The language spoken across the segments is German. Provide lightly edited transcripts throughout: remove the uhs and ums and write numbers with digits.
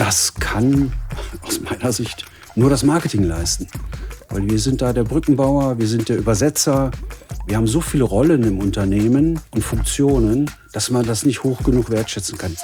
Das kann aus meiner Sicht nur das Marketing leisten. Weil wir sind da der Brückenbauer, wir sind der Übersetzer. Wir haben so viele Rollen im Unternehmen und Funktionen, dass man das nicht hoch genug wertschätzen kann.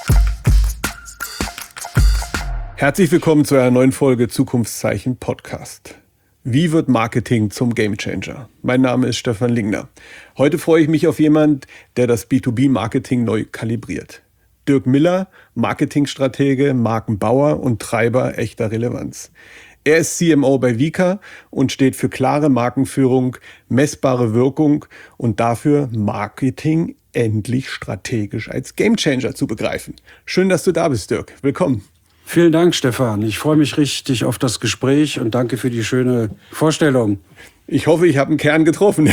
Herzlich willkommen zu einer neuen Folge Zukunftszeichen Podcast. Wie wird Marketing zum Gamechanger? Mein Name ist Stefan Lingner. Heute freue ich mich auf jemanden, der das B2B-Marketing neu kalibriert. Dirk Miller, Marketingstratege, Markenbauer und Treiber echter Relevanz. Er ist CMO bei Vika und steht für klare Markenführung, messbare Wirkung und dafür, Marketing endlich strategisch als Gamechanger zu begreifen. Schön, dass du da bist, Dirk. Willkommen. Vielen Dank, Stefan. Ich freue mich richtig auf das Gespräch und danke für die schöne Vorstellung. Ich hoffe, ich habe einen Kern getroffen.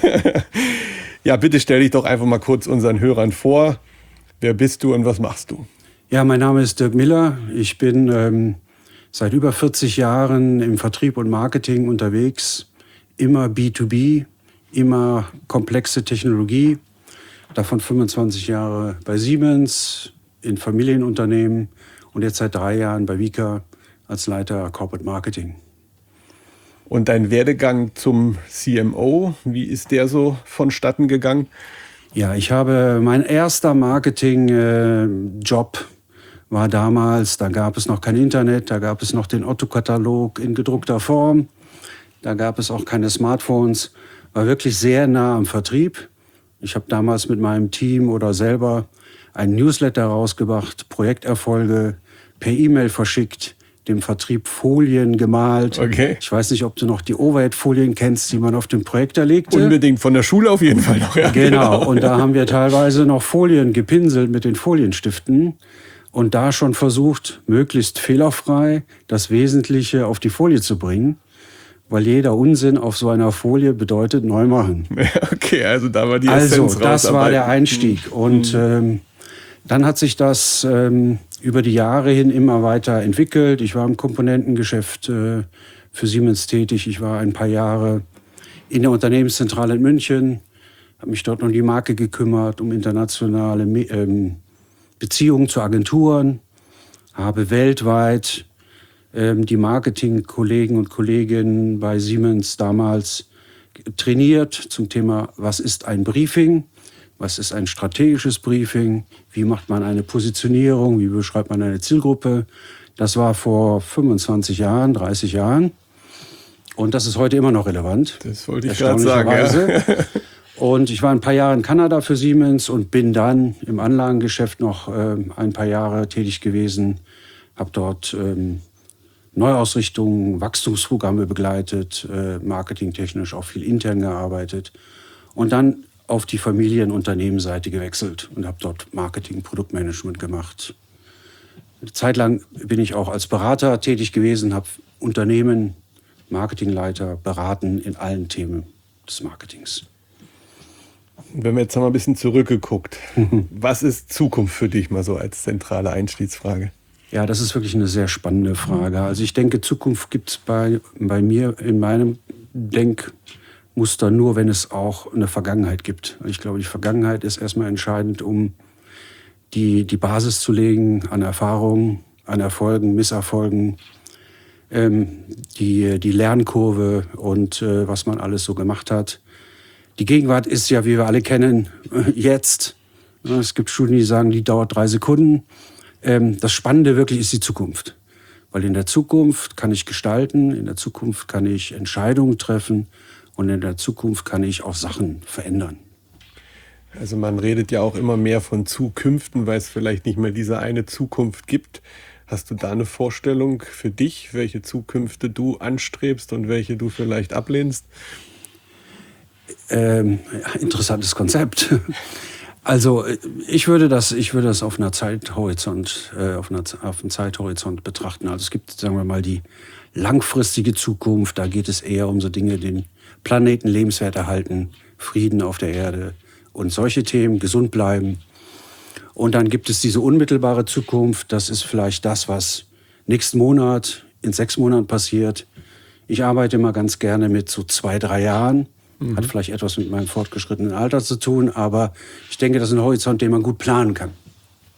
Ja, bitte stell dich doch einfach mal kurz unseren Hörern vor. Wer bist du und was machst du? Ja, mein Name ist Dirk Miller. Ich bin seit über 40 Jahren im Vertrieb und Marketing unterwegs. Immer B2B, immer komplexe Technologie. Davon 25 Jahre bei Siemens, in Familienunternehmen. Und jetzt seit 3 Jahren bei Vika als Leiter Corporate Marketing. Und dein Werdegang zum CMO, wie ist der so vonstatten gegangen? Ja, mein erster Marketing-Job war damals, da gab es noch kein Internet, da gab es noch den Otto-Katalog in gedruckter Form, da gab es auch keine Smartphones, war wirklich sehr nah am Vertrieb. Ich habe damals mit meinem Team oder selber ein Newsletter rausgebracht, Projekterfolge per E-Mail verschickt, dem Vertrieb Folien gemalt. Okay. Ich weiß nicht, ob du noch die Overhead-Folien kennst, die man auf dem Projektor legte. Unbedingt, von der Schule auf jeden Fall noch. Ja, genau, und da haben wir teilweise noch Folien gepinselt mit den Folienstiften und da schon versucht, möglichst fehlerfrei das Wesentliche auf die Folie zu bringen. Weil jeder Unsinn auf so einer Folie bedeutet neu machen. Okay, also da war die Essenz rausarbeiten. Das war der Einstieg. Und dann hat sich das über die Jahre hin immer weiter entwickelt. Ich war im Komponentengeschäft für Siemens tätig. Ich war ein paar Jahre in der Unternehmenszentrale in München, habe mich dort um die Marke gekümmert, um internationale Beziehungen zu Agenturen, habe weltweit die Marketingkollegen und Kolleginnen bei Siemens damals trainiert zum Thema, was ist ein Briefing, was ist ein strategisches Briefing, wie macht man eine Positionierung, wie beschreibt man eine Zielgruppe. Das war vor 25 Jahren, 30 Jahren und das ist heute immer noch relevant. Das wollte ich gerade sagen. Ja. Und ich war ein paar Jahre in Kanada für Siemens und bin dann im Anlagengeschäft noch ein paar Jahre tätig gewesen, habe dort Neuausrichtungen, Wachstumsprogramme begleitet, marketingtechnisch auch viel intern gearbeitet und dann auf die Familienunternehmensseite gewechselt und habe dort Marketing, Produktmanagement gemacht. Eine Zeit lang bin ich auch als Berater tätig gewesen, habe Unternehmen, Marketingleiter beraten in allen Themen des Marketings. Wenn man jetzt noch mal ein bisschen zurückgeguckt, was ist Zukunft für dich mal so als zentrale Einstiegsfrage? Ja, das ist wirklich eine sehr spannende Frage. Also ich denke, Zukunft gibt es bei mir in meinem Denkmuster nur, wenn es auch eine Vergangenheit gibt. Ich glaube, die Vergangenheit ist erstmal entscheidend, um die Basis zu legen an Erfahrungen, an Erfolgen, Misserfolgen, die Lernkurve und was man alles so gemacht hat. Die Gegenwart ist ja, wie wir alle kennen, jetzt. Es gibt Studien, die sagen, die dauert 3 Sekunden. Das Spannende wirklich ist die Zukunft. Weil in der Zukunft kann ich gestalten, in der Zukunft kann ich Entscheidungen treffen und in der Zukunft kann ich auch Sachen verändern. Also man redet ja auch immer mehr von Zukünften, weil es vielleicht nicht mehr diese eine Zukunft gibt. Hast du da eine Vorstellung für dich, welche Zukünfte du anstrebst und welche du vielleicht ablehnst? Interessantes Konzept. Also ich würde das auf einem Zeithorizont betrachten. Also es gibt, sagen wir mal, die langfristige Zukunft. Da geht es eher um so Dinge, den Planeten lebenswert erhalten, Frieden auf der Erde und solche Themen, gesund bleiben. Und dann gibt es diese unmittelbare Zukunft. Das ist vielleicht das, was nächsten Monat, in 6 Monaten passiert. Ich arbeite immer ganz gerne mit so 2, 3 Jahren. Hat vielleicht etwas mit meinem fortgeschrittenen Alter zu tun, aber ich denke, das ist ein Horizont, den man gut planen kann.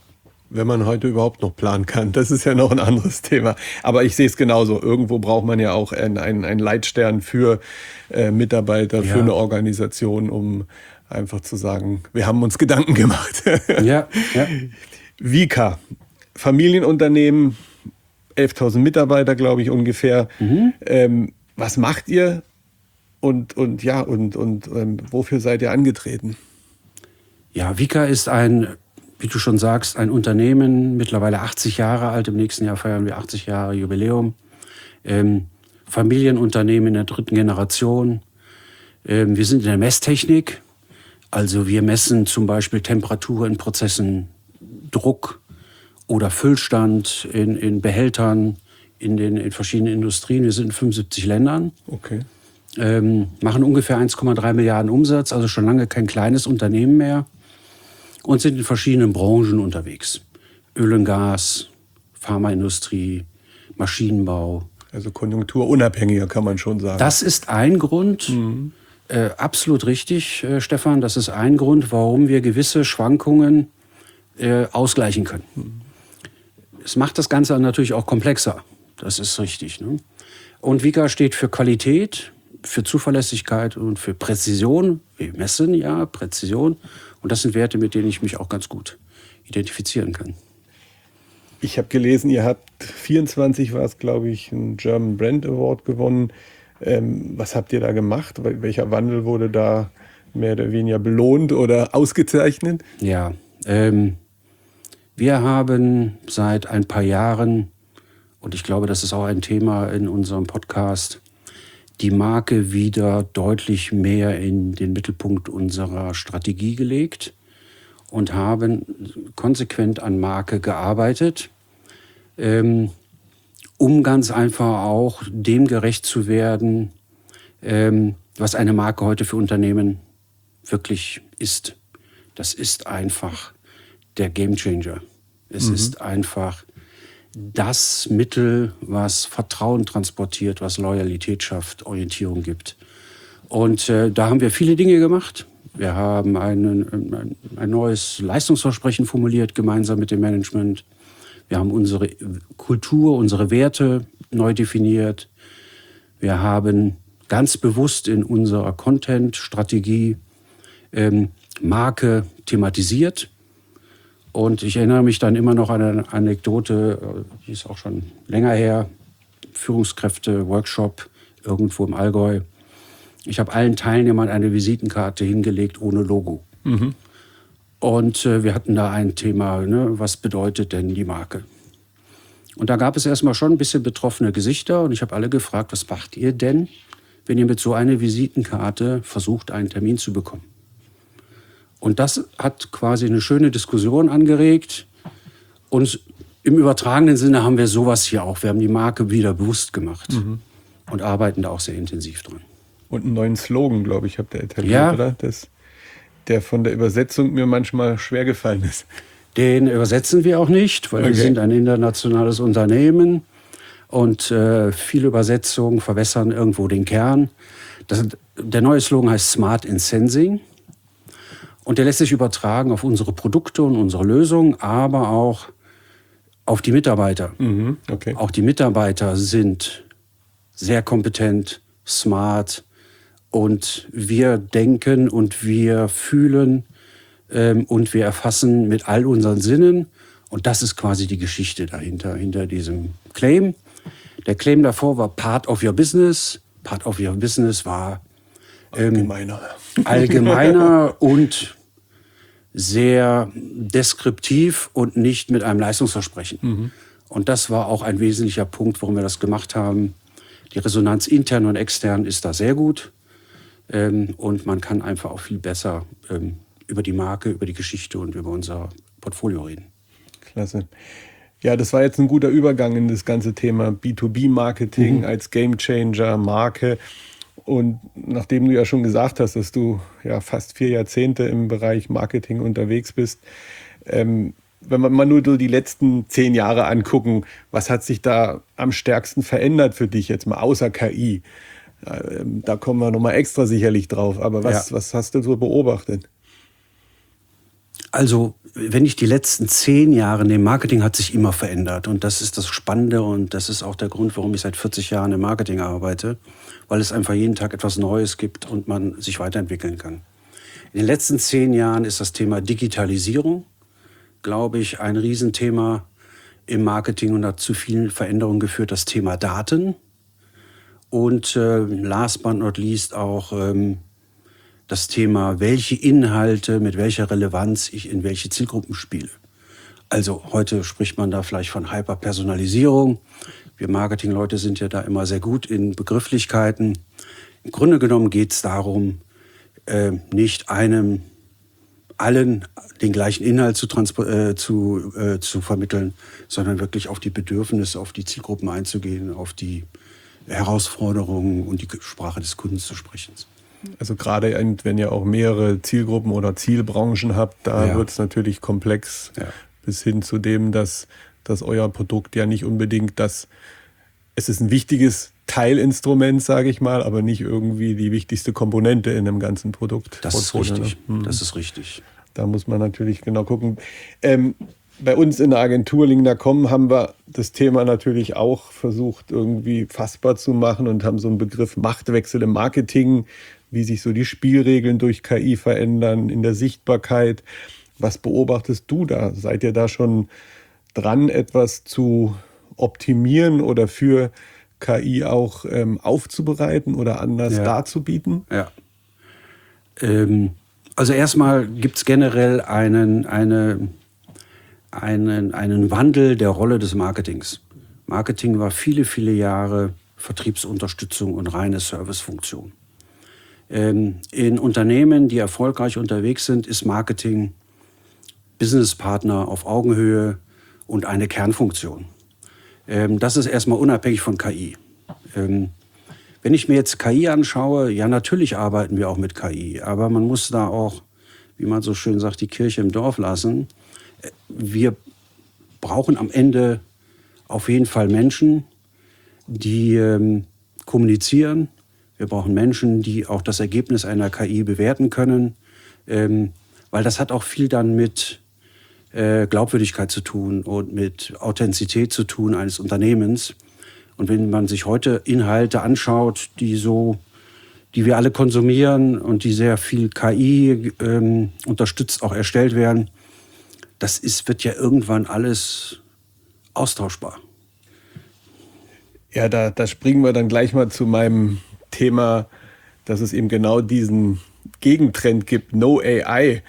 Wenn man heute überhaupt noch planen kann. Das ist ja noch ein anderes Thema. Aber ich sehe es genauso. Irgendwo braucht man ja auch einen Leitstern für Mitarbeiter, für eine Organisation, um einfach zu sagen, wir haben uns Gedanken gemacht. Ja. Vika, Familienunternehmen, 11.000 Mitarbeiter, glaube ich, ungefähr. Was macht ihr und wofür seid ihr angetreten? Ja, Vika ist wie du schon sagst, ein Unternehmen, mittlerweile 80 Jahre alt. Im nächsten Jahr feiern wir 80 Jahre Jubiläum. Familienunternehmen in der 3. Generation. Wir sind in der Messtechnik. Also wir messen zum Beispiel Temperatur in Prozessen, Druck oder Füllstand in Behältern, in verschiedenen Industrien. Wir sind in 75 Ländern. Okay. Machen ungefähr 1,3 Milliarden Umsatz, also schon lange kein kleines Unternehmen mehr. Und sind in verschiedenen Branchen unterwegs. Öl und Gas, Pharmaindustrie, Maschinenbau. Also konjunkturunabhängiger kann man schon sagen. Das ist ein Grund, absolut richtig, Stefan, das ist ein Grund, warum wir gewisse Schwankungen ausgleichen können. Es macht das Ganze natürlich auch komplexer, das ist richtig. Ne? Und Vika steht für Qualität, für Zuverlässigkeit und für Präzision. Wir messen ja Präzision. Und das sind Werte, mit denen ich mich auch ganz gut identifizieren kann. Ich habe gelesen, ihr habt 24, war es, glaube ich, einen German Brand Award gewonnen. Was habt ihr da gemacht? Welcher Wandel wurde da mehr oder weniger belohnt oder ausgezeichnet? Ja, wir haben seit ein paar Jahren, und ich glaube, das ist auch ein Thema in unserem Podcast, die Marke wieder deutlich mehr in den Mittelpunkt unserer Strategie gelegt und haben konsequent an Marke gearbeitet, um ganz einfach auch dem gerecht zu werden, was eine Marke heute für Unternehmen wirklich ist. Das ist einfach der Gamechanger. Es ist einfach das Mittel, was Vertrauen transportiert, was Loyalität schafft, Orientierung gibt. Und da haben wir viele Dinge gemacht. Wir haben ein neues Leistungsversprechen formuliert, gemeinsam mit dem Management. Wir haben unsere Kultur, unsere Werte neu definiert. Wir haben ganz bewusst in unserer Content-Strategie Marke thematisiert. Und ich erinnere mich dann immer noch an eine Anekdote, die ist auch schon länger her, Führungskräfte-Workshop irgendwo im Allgäu. Ich habe allen Teilnehmern eine Visitenkarte hingelegt ohne Logo. Und wir hatten da ein Thema, ne, was bedeutet denn die Marke? Und da gab es erstmal schon ein bisschen betroffene Gesichter und ich habe alle gefragt, was macht ihr denn, wenn ihr mit so einer Visitenkarte versucht, einen Termin zu bekommen? Und das hat quasi eine schöne Diskussion angeregt. Und im übertragenen Sinne haben wir sowas hier auch. Wir haben die Marke wieder bewusst gemacht und arbeiten da auch sehr intensiv dran. Und einen neuen Slogan, glaube ich, habt ihr etabliert, oder? Der von der Übersetzung mir manchmal schwer gefallen ist. Den übersetzen wir auch nicht, weil wir sind ein internationales Unternehmen. Und viele Übersetzungen verwässern irgendwo den Kern. Der neue Slogan heißt Smart in Sensing. Und der lässt sich übertragen auf unsere Produkte und unsere Lösungen, aber auch auf die Mitarbeiter. Okay. Auch die Mitarbeiter sind sehr kompetent, smart und wir denken und wir fühlen und wir erfassen mit all unseren Sinnen. Und das ist quasi die Geschichte dahinter, hinter diesem Claim. Der Claim davor war Part of your Business. Part of your Business war allgemeiner und sehr deskriptiv und nicht mit einem Leistungsversprechen. Und das war auch ein wesentlicher Punkt, warum wir das gemacht haben. Die Resonanz intern und extern ist da sehr gut. Und man kann einfach auch viel besser über die Marke, über die Geschichte und über unser Portfolio reden. Klasse. Ja, das war jetzt ein guter Übergang in das ganze Thema B2B-Marketing als Gamechanger, Marke. Und nachdem du ja schon gesagt hast, dass du ja fast 4 Jahrzehnte im Bereich Marketing unterwegs bist, wenn wir mal nur die letzten 10 Jahre angucken, was hat sich da am stärksten verändert für dich jetzt mal außer KI? Da kommen wir nochmal extra sicherlich drauf. Aber was hast du so beobachtet? Also, wenn ich die letzten 10 Jahre nehme, Marketing hat sich immer verändert. Und das ist das Spannende und das ist auch der Grund, warum ich seit 40 Jahren im Marketing arbeite, weil es einfach jeden Tag etwas Neues gibt und man sich weiterentwickeln kann. In den letzten 10 Jahren ist das Thema Digitalisierung, glaube ich, ein Riesenthema im Marketing und hat zu vielen Veränderungen geführt. Das Thema Daten und last but not least auch das Thema, welche Inhalte mit welcher Relevanz ich in welche Zielgruppen spiele. Also heute spricht man da vielleicht von Hyperpersonalisierung. Wir Marketingleute sind ja da immer sehr gut in Begrifflichkeiten. Im Grunde genommen geht es darum, nicht allen den gleichen Inhalt zu vermitteln, sondern wirklich auf die Bedürfnisse, auf die Zielgruppen einzugehen, auf die Herausforderungen und die Sprache des Kunden zu sprechen. Also gerade wenn ihr auch mehrere Zielgruppen oder Zielbranchen habt, da wird es natürlich komplex, bis hin zu dem, dass euer Produkt ja nicht unbedingt es ist ein wichtiges Teilinstrument, sage ich mal, aber nicht irgendwie die wichtigste Komponente in einem ganzen Produkt. Das ist richtig. Das ist richtig. Da muss man natürlich genau gucken. Bei uns in der Agentur Lingner.com haben wir das Thema natürlich auch versucht, irgendwie fassbar zu machen und haben so einen Begriff Machtwechsel im Marketing, wie sich so die Spielregeln durch KI verändern in der Sichtbarkeit. Was beobachtest du da? Seid ihr da schon dran, etwas zu optimieren oder für KI auch aufzubereiten oder anders darzubieten? Ja. Also erstmal gibt es generell einen Wandel der Rolle des Marketings. Marketing war viele, viele Jahre Vertriebsunterstützung und reine Servicefunktion. In Unternehmen, die erfolgreich unterwegs sind, ist Marketing Businesspartner auf Augenhöhe und eine Kernfunktion. Das ist erstmal unabhängig von KI. Wenn ich mir jetzt KI anschaue, ja, natürlich arbeiten wir auch mit KI, aber man muss da auch, wie man so schön sagt, die Kirche im Dorf lassen. Wir brauchen am Ende auf jeden Fall Menschen, die kommunizieren. Wir brauchen Menschen, die auch das Ergebnis einer KI bewerten können, weil das hat auch viel dann mit Glaubwürdigkeit zu tun und mit Authentizität zu tun eines Unternehmens. Und wenn man sich heute Inhalte anschaut, die wir alle konsumieren und die sehr viel KI unterstützt auch erstellt werden, wird ja irgendwann alles austauschbar. Ja, da springen wir dann gleich mal zu meinem Thema, dass es eben genau diesen Gegentrend gibt, No AI.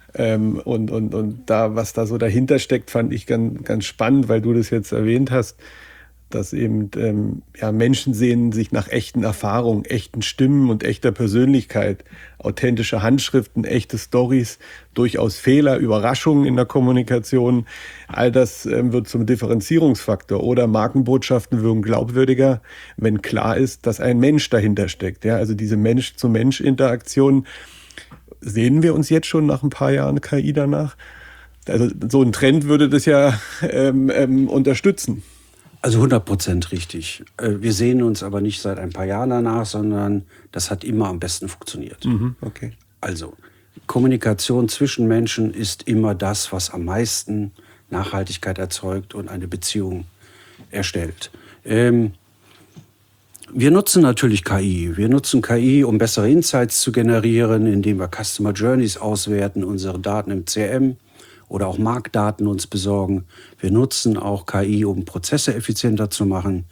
Und da, was da so dahinter steckt, fand ich ganz spannend, weil du das jetzt erwähnt hast, dass eben Menschen sehnen sich nach echten Erfahrungen, echten Stimmen und echter Persönlichkeit, authentische Handschriften, echte Storys, durchaus Fehler, Überraschungen in der Kommunikation. All das wird zum Differenzierungsfaktor oder Markenbotschaften wirken glaubwürdiger, wenn klar ist, dass ein Mensch dahinter steckt. Ja, also diese Mensch-zu-Mensch-Interaktion sehen wir uns jetzt schon nach ein paar Jahren KI danach. Also so ein Trend würde das ja unterstützen. Also 100% richtig. Wir sehen uns aber nicht seit ein paar Jahren danach, sondern das hat immer am besten funktioniert. Okay. Also Kommunikation zwischen Menschen ist immer das, was am meisten Nachhaltigkeit erzeugt und eine Beziehung erstellt. Wir nutzen natürlich KI. Wir nutzen KI, um bessere Insights zu generieren, indem wir Customer Journeys auswerten, unsere Daten im CRM oder auch Marktdaten uns besorgen. Wir nutzen auch KI, um Prozesse effizienter zu machen,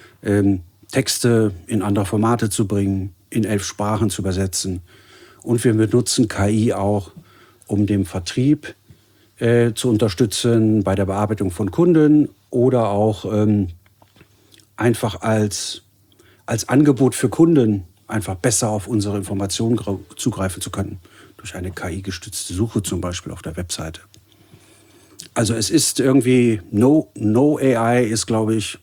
Texte in andere Formate zu bringen, in 11 Sprachen zu übersetzen. Und wir benutzen KI auch, um den Vertrieb zu unterstützen bei der Bearbeitung von Kunden oder auch einfach als Angebot für Kunden einfach besser auf unsere Informationen zugreifen zu können. Durch eine KI-gestützte Suche zum Beispiel auf der Webseite. Also es ist irgendwie, No AI ist, glaube ich,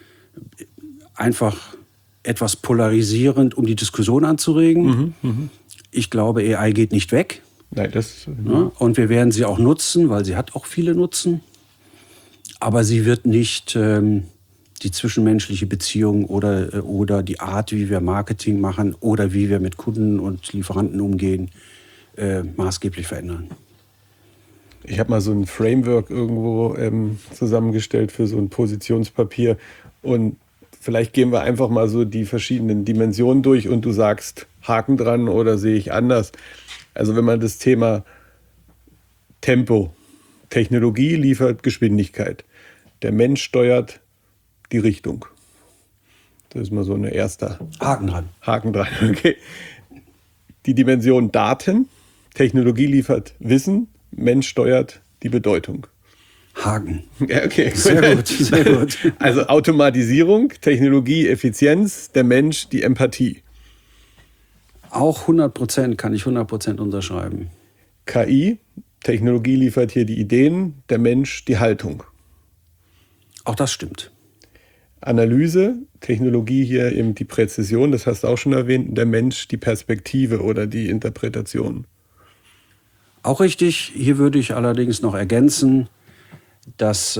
einfach etwas polarisierend, um die Diskussion anzuregen. Ich glaube, AI geht nicht weg. Nein, und wir werden sie auch nutzen, weil sie hat auch viele Nutzen. Aber sie wird nicht die zwischenmenschliche Beziehung oder die Art, wie wir Marketing machen oder wie wir mit Kunden und Lieferanten umgehen, maßgeblich verändern. Ich habe mal so ein Framework irgendwo zusammengestellt für so ein Positionspapier und vielleicht gehen wir einfach mal so die verschiedenen Dimensionen durch und du sagst Haken dran oder sehe ich anders. Also wenn man das Thema Tempo, Technologie liefert Geschwindigkeit, der Mensch steuert die Richtung. Das ist mal so ein erster Haken dran. Haken dran, okay. Die Dimension Daten, Technologie liefert Wissen, Mensch steuert die Bedeutung. Haken. Ja, okay. Sehr gut, sehr gut. Also Automatisierung, Technologie, Effizienz, der Mensch, die Empathie. Auch 100% kann ich 100% unterschreiben. KI, Technologie liefert hier die Ideen, der Mensch die Haltung. Auch das stimmt. Analyse, Technologie hier eben die Präzision, das hast du auch schon erwähnt, der Mensch die Perspektive oder die Interpretation. Auch richtig. Hier würde ich allerdings noch ergänzen, dass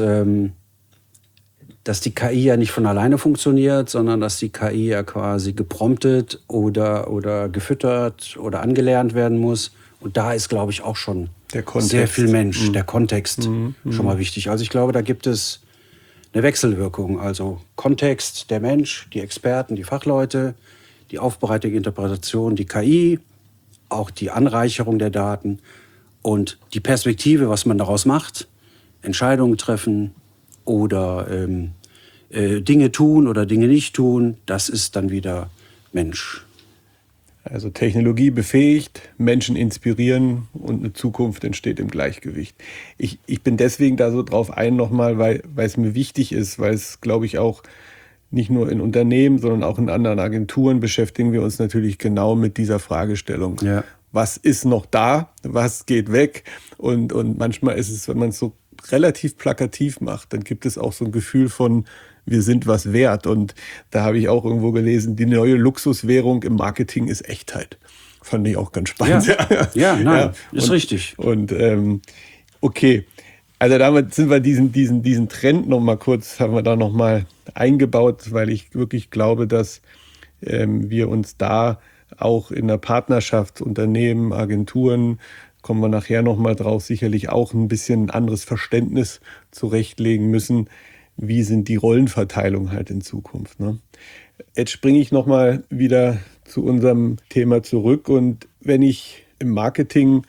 die KI ja nicht von alleine funktioniert, sondern dass die KI ja quasi gepromptet oder gefüttert oder angelernt werden muss. Und da ist, glaube ich, auch schon sehr viel Mensch, der Kontext schon mal wichtig. Also ich glaube, da gibt es eine Wechselwirkung. Also Kontext, der Mensch, die Experten, die Fachleute, die Aufbereitung, Interpretation, die KI, auch die Anreicherung der Daten und die Perspektive, was man daraus macht, Entscheidungen treffen oder Dinge tun oder Dinge nicht tun, das ist dann wieder Mensch. Also Technologie befähigt, Menschen inspirieren und eine Zukunft entsteht im Gleichgewicht. Ich bin deswegen da so drauf ein nochmal, weil es mir wichtig ist, weil es, glaube ich, auch nicht nur in Unternehmen, sondern auch in anderen Agenturen beschäftigen wir uns natürlich genau mit dieser Fragestellung. Ja. Was ist noch da? Was geht weg? Und manchmal ist es, wenn man es so relativ plakativ macht, dann gibt es auch so ein Gefühl von, wir sind was wert. Und da habe ich auch irgendwo gelesen, die neue Luxuswährung im Marketing ist Echtheit. Fand ich auch ganz spannend. Ja, nein, ist richtig. Und okay, also damit sind wir diesen Trend noch mal kurz, haben wir da noch mal eingebaut, weil ich wirklich glaube, dass wir uns da auch in der Partnerschaft, Unternehmen, Agenturen, kommen wir nachher noch mal drauf, sicherlich auch ein bisschen anderes Verständnis zurechtlegen müssen. Wie sind die Rollenverteilung halt in Zukunft? Ne? Jetzt springe ich noch mal wieder zu unserem Thema zurück. Und wenn ich im Marketing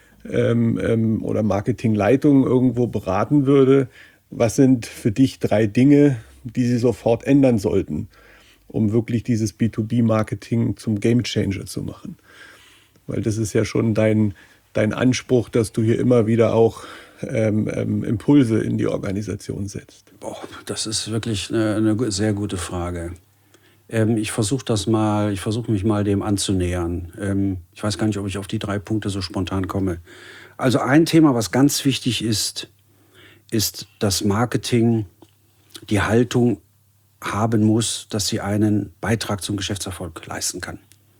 oder Marketingleitung irgendwo beraten würde, was sind für dich 3 Dinge, die sie sofort ändern sollten, um wirklich dieses B2B-Marketing zum Gamechanger zu machen? Weil das ist ja schon dein Anspruch, dass du hier immer wieder auch Impulse in die Organisation setzt. Boah, das ist wirklich eine sehr gute Frage. Ich versuche mich mal dem anzunähern. Ich weiß gar nicht, ob ich auf die 3 Punkte so spontan komme. Also ein Thema, was ganz wichtig ist, dass Marketing die Haltung haben muss, dass sie einen Beitrag zum Geschäftserfolg leisten kann.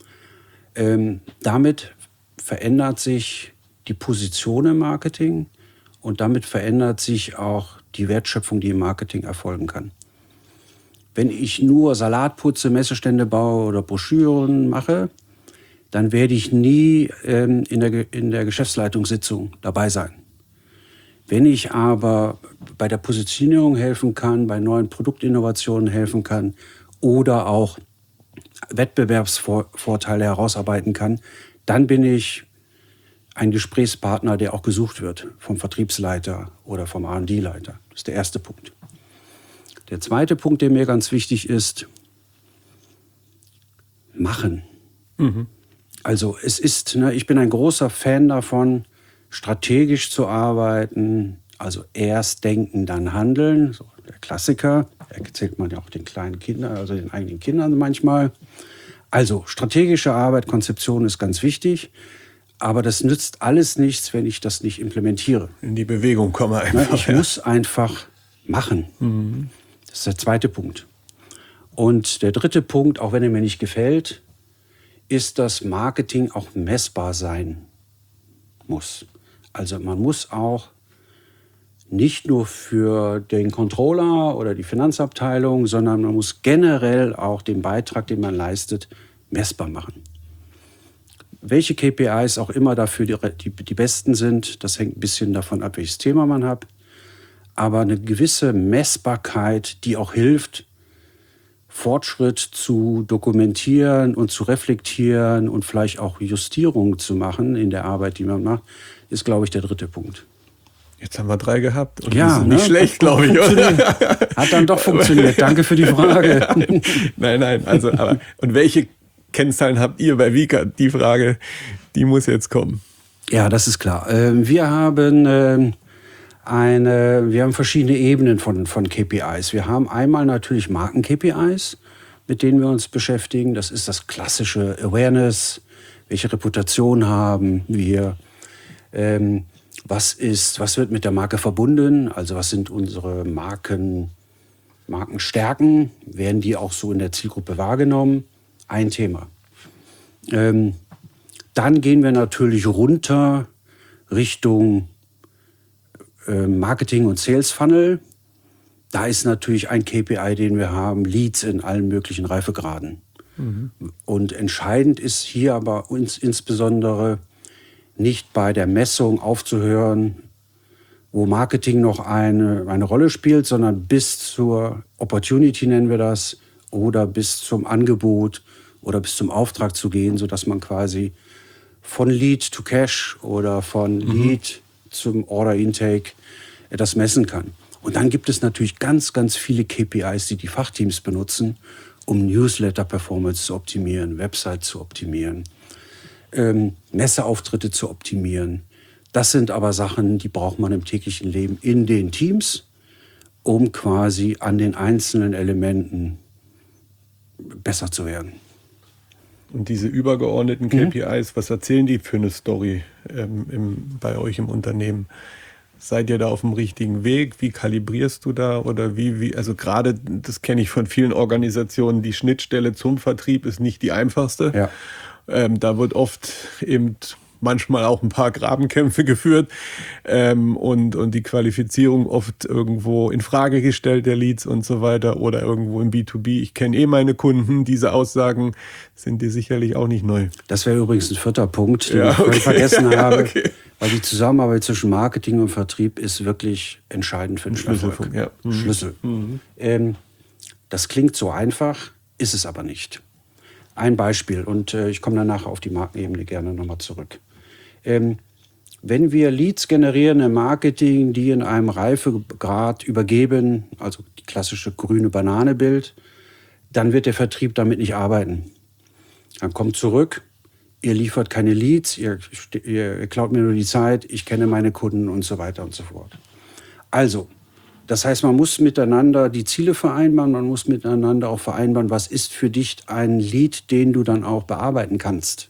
Damit verändert sich die Position im Marketing und damit verändert sich auch die Wertschöpfung, die im Marketing erfolgen kann. Wenn ich nur Salat putze, Messestände baue oder Broschüren mache, dann werde ich nie in der Geschäftsleitungssitzung dabei sein. Wenn ich aber bei der Positionierung helfen kann, bei neuen Produktinnovationen helfen kann oder auch Wettbewerbsvorteile herausarbeiten kann, dann bin ich ein Gesprächspartner, der auch gesucht wird vom Vertriebsleiter oder vom R&D-Leiter. Das ist der erste Punkt. Der zweite Punkt, der mir ganz wichtig ist, machen. Also es ist, ich bin ein großer Fan davon, strategisch zu arbeiten, also erst denken, dann handeln. So der Klassiker, erzählt man ja auch den kleinen Kindern, also den eigenen Kindern manchmal. Also strategische Arbeit, Konzeption ist ganz wichtig, aber das nützt alles nichts, wenn ich das nicht implementiere. In die Bewegung komme einfach. Ich muss einfach machen. Das ist der zweite Punkt. Und der dritte Punkt, auch wenn er mir nicht gefällt, ist, dass Marketing auch messbar sein muss. Also man muss auch nicht nur für den Controller oder die Finanzabteilung, sondern man muss generell auch den Beitrag, den man leistet, messbar machen. welche KPIs auch immer dafür die besten sind, das hängt ein bisschen davon ab, welches Thema man hat. Aber eine gewisse Messbarkeit, die auch hilft, Fortschritt zu dokumentieren und zu reflektieren und vielleicht auch Justierungen zu machen in der Arbeit, die man macht, ist, glaube ich, der dritte Punkt. Jetzt haben wir 3 gehabt und ja, die sind nicht schlecht, glaube ich. Oder? Hat dann doch funktioniert. Danke für die Frage. Nein, also, aber, und welche Kennzahlen habt ihr bei Vika? Die Frage, die muss jetzt kommen. Ja, das ist klar. Wir haben verschiedene Ebenen von KPIs. Wir haben einmal natürlich Marken-KPIs, mit denen wir uns beschäftigen. Das ist das klassische Awareness. Welche Reputation haben wir? Was wird mit der Marke verbunden? Also was sind unsere Markenstärken? Werden die auch so in der Zielgruppe wahrgenommen? Ein Thema. Dann gehen wir natürlich runter Richtung Marketing und Sales Funnel. Da ist natürlich ein KPI, den wir haben, Leads in allen möglichen Reifegraden. Und entscheidend ist hier aber uns insbesondere nicht bei der Messung aufzuhören, wo Marketing noch eine Rolle spielt, sondern bis zur Opportunity nennen wir das, oder bis zum Angebot oder bis zum Auftrag zu gehen, sodass man quasi von Lead to Cash oder von Lead zum Order Intake das messen kann. Und dann gibt es natürlich ganz, ganz viele KPIs, die Fachteams benutzen, um Newsletter-Performance zu optimieren, Website zu optimieren, Messeauftritte zu optimieren. Das sind aber Sachen, die braucht man im täglichen Leben in den Teams, um quasi an den einzelnen Elementen besser zu werden. Und diese übergeordneten KPIs, was erzählen die für eine Story bei euch im Unternehmen? Seid ihr da auf dem richtigen Weg? Wie kalibrierst du da? Oder also gerade, das kenne ich von vielen Organisationen, die Schnittstelle zum Vertrieb ist nicht die einfachste. Ja. Da wird oft eben manchmal auch ein paar Grabenkämpfe geführt und die Qualifizierung oft irgendwo in Frage gestellt, der Leads und so weiter, oder irgendwo im B2B. Ich kenne meine Kunden, diese Aussagen sind dir sicherlich auch nicht neu. Das wäre übrigens ein 4. Punkt, den ich vorhin vergessen habe, weil die Zusammenarbeit zwischen Marketing und Vertrieb ist wirklich entscheidend für den Erfolg. Ja. Schlüssel. Das klingt so einfach, ist es aber nicht. Ein Beispiel, und ich komme danach auf die Markenebene gerne nochmal zurück. Wenn wir Leads generieren im Marketing, die in einem Reifegrad übergeben, also die klassische grüne Banane-Bild, dann wird der Vertrieb damit nicht arbeiten. Dann kommt zurück, ihr liefert keine Leads, ihr klaut mir nur die Zeit, ich kenne meine Kunden und so weiter und so fort. Also, das heißt, man muss miteinander die Ziele vereinbaren, man muss miteinander auch vereinbaren, was ist für dich ein Lead, den du dann auch bearbeiten kannst.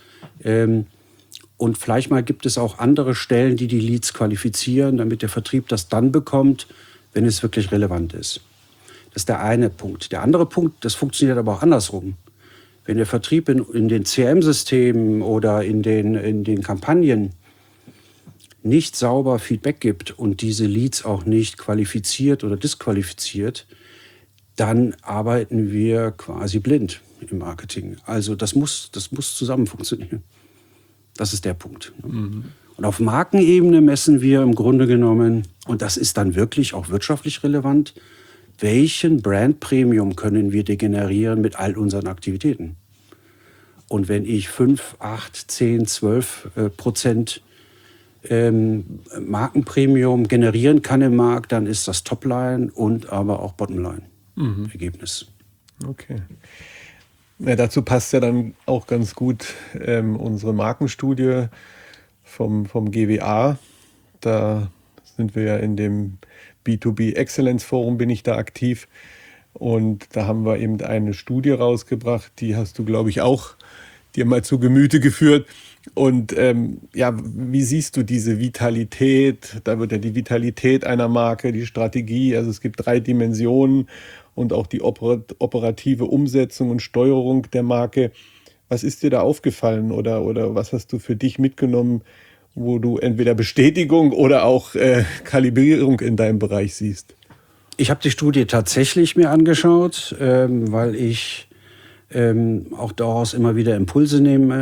Und vielleicht mal gibt es auch andere Stellen, die die Leads qualifizieren, damit der Vertrieb das dann bekommt, wenn es wirklich relevant ist. Das ist der eine Punkt. Der andere Punkt, das funktioniert aber auch andersrum. Wenn der Vertrieb in den CRM-Systemen oder in den Kampagnen nicht sauber Feedback gibt und diese Leads auch nicht qualifiziert oder disqualifiziert, dann arbeiten wir quasi blind im Marketing. Also das muss zusammen funktionieren. Das ist der Punkt. Und auf Markenebene messen wir im Grunde genommen, und das ist dann wirklich auch wirtschaftlich relevant, welchen Brand-Premium können wir degenerieren mit all unseren Aktivitäten. Und wenn ich 5, 8, 10, 12% Markenpremium generieren kann im Markt, dann ist das Topline und aber auch Bottomline Ergebnis. Okay. Ja, dazu passt ja dann auch ganz gut unsere Markenstudie vom GWA. Da sind wir ja in dem B2B Excellence Forum, bin ich da aktiv. Und da haben wir eben eine Studie rausgebracht, die hast du, glaube ich, auch dir mal zu Gemüte geführt. Und wie siehst du diese Vitalität? Da wird ja die Vitalität einer Marke, die Strategie, also es gibt 3 Dimensionen und auch die operative Umsetzung und Steuerung der Marke. Was ist dir da aufgefallen oder was hast du für dich mitgenommen, wo du entweder Bestätigung oder auch Kalibrierung in deinem Bereich siehst? Ich habe die Studie tatsächlich mir angeschaut, weil ich auch daraus immer wieder Impulse nehme.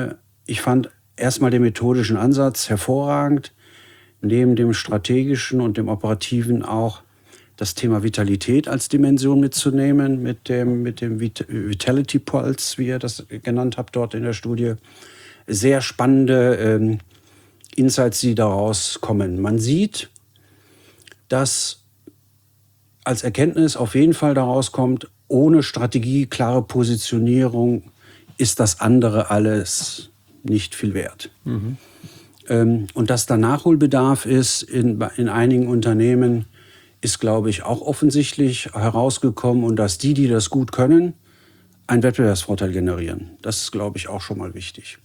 Ich fand erstmal den methodischen Ansatz hervorragend, neben dem strategischen und dem operativen auch das Thema Vitalität als Dimension mitzunehmen, mit dem Vitality Pulse, wie ihr das genannt habt dort in der Studie. Sehr spannende Insights, die daraus kommen. Man sieht, dass als Erkenntnis auf jeden Fall daraus kommt, ohne Strategie, klare Positionierung ist das andere alles nicht viel wert. Und dass da Nachholbedarf ist in einigen Unternehmen, ist, glaube ich, auch offensichtlich herausgekommen. Und dass die das gut können, einen Wettbewerbsvorteil generieren. Das ist, glaube ich, auch schon mal wichtig.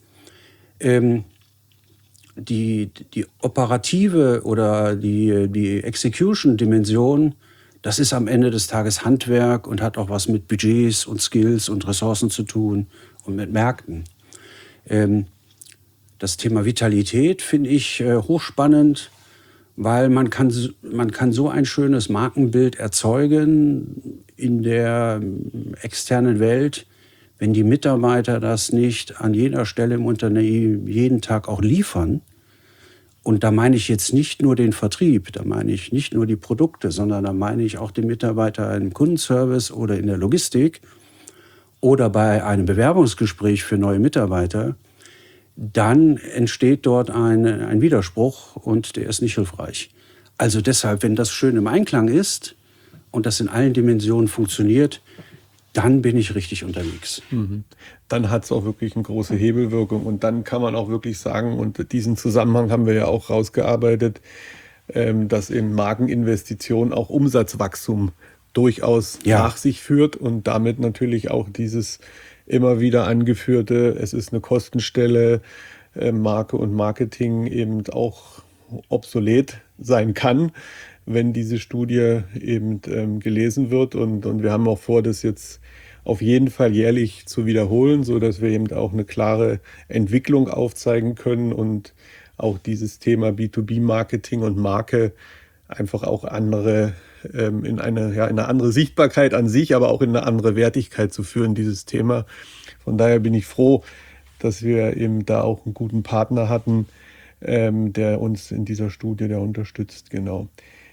Die operative oder die Execution-Dimension, das ist am Ende des Tages Handwerk und hat auch was mit Budgets und Skills und Ressourcen zu tun und mit Märkten. Das Thema Vitalität finde ich hochspannend, weil man kann so ein schönes Markenbild erzeugen in der externen Welt, wenn die Mitarbeiter das nicht an jeder Stelle im Unternehmen jeden Tag auch liefern. Und da meine ich jetzt nicht nur den Vertrieb, da meine ich nicht nur die Produkte, sondern da meine ich auch den Mitarbeiter im Kundenservice oder in der Logistik oder bei einem Bewerbungsgespräch für neue Mitarbeiter. Dann entsteht dort ein Widerspruch und der ist nicht hilfreich. Also deshalb, wenn das schön im Einklang ist und das in allen Dimensionen funktioniert, dann bin ich richtig unterwegs. Dann hat es auch wirklich eine große Hebelwirkung und dann kann man auch wirklich sagen, und diesen Zusammenhang haben wir ja auch rausgearbeitet, dass eben Markeninvestition auch Umsatzwachstum durchaus nach sich führt und damit natürlich auch dieses immer wieder angeführte, es ist eine Kostenstelle, Marke und Marketing eben auch obsolet sein kann, wenn diese Studie eben gelesen wird. Und wir haben auch vor, das jetzt auf jeden Fall jährlich zu wiederholen, sodass wir eben auch eine klare Entwicklung aufzeigen können und auch dieses Thema B2B-Marketing und Marke einfach auch in eine andere Sichtbarkeit an sich, aber auch in eine andere Wertigkeit zu führen, dieses Thema. Von daher bin ich froh, dass wir eben da auch einen guten Partner hatten, der uns in dieser Studie da unterstützt. Genau.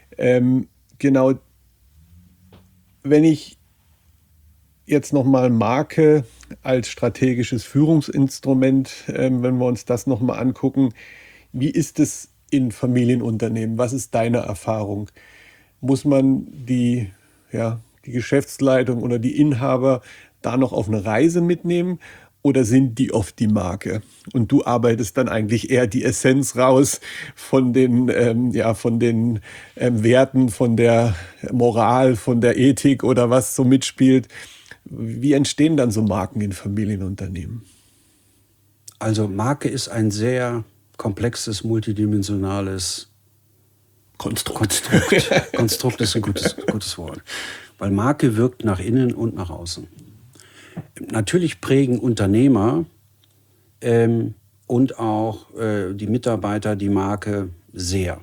Wenn ich jetzt nochmal Marke als strategisches Führungsinstrument, wenn wir uns das nochmal angucken, wie ist es in Familienunternehmen? Was ist deine Erfahrung? Muss man die Geschäftsleitung oder die Inhaber da noch auf eine Reise mitnehmen oder sind die oft die Marke? Und du arbeitest dann eigentlich eher die Essenz raus von den Werten, von der Moral, von der Ethik oder was so mitspielt. Wie entstehen dann so Marken in Familienunternehmen? Also Marke ist ein sehr komplexes, multidimensionales Konstrukt. Konstrukt ist ein gutes Wort. Weil Marke wirkt nach innen und nach außen. Natürlich prägen Unternehmer und auch die Mitarbeiter die Marke sehr.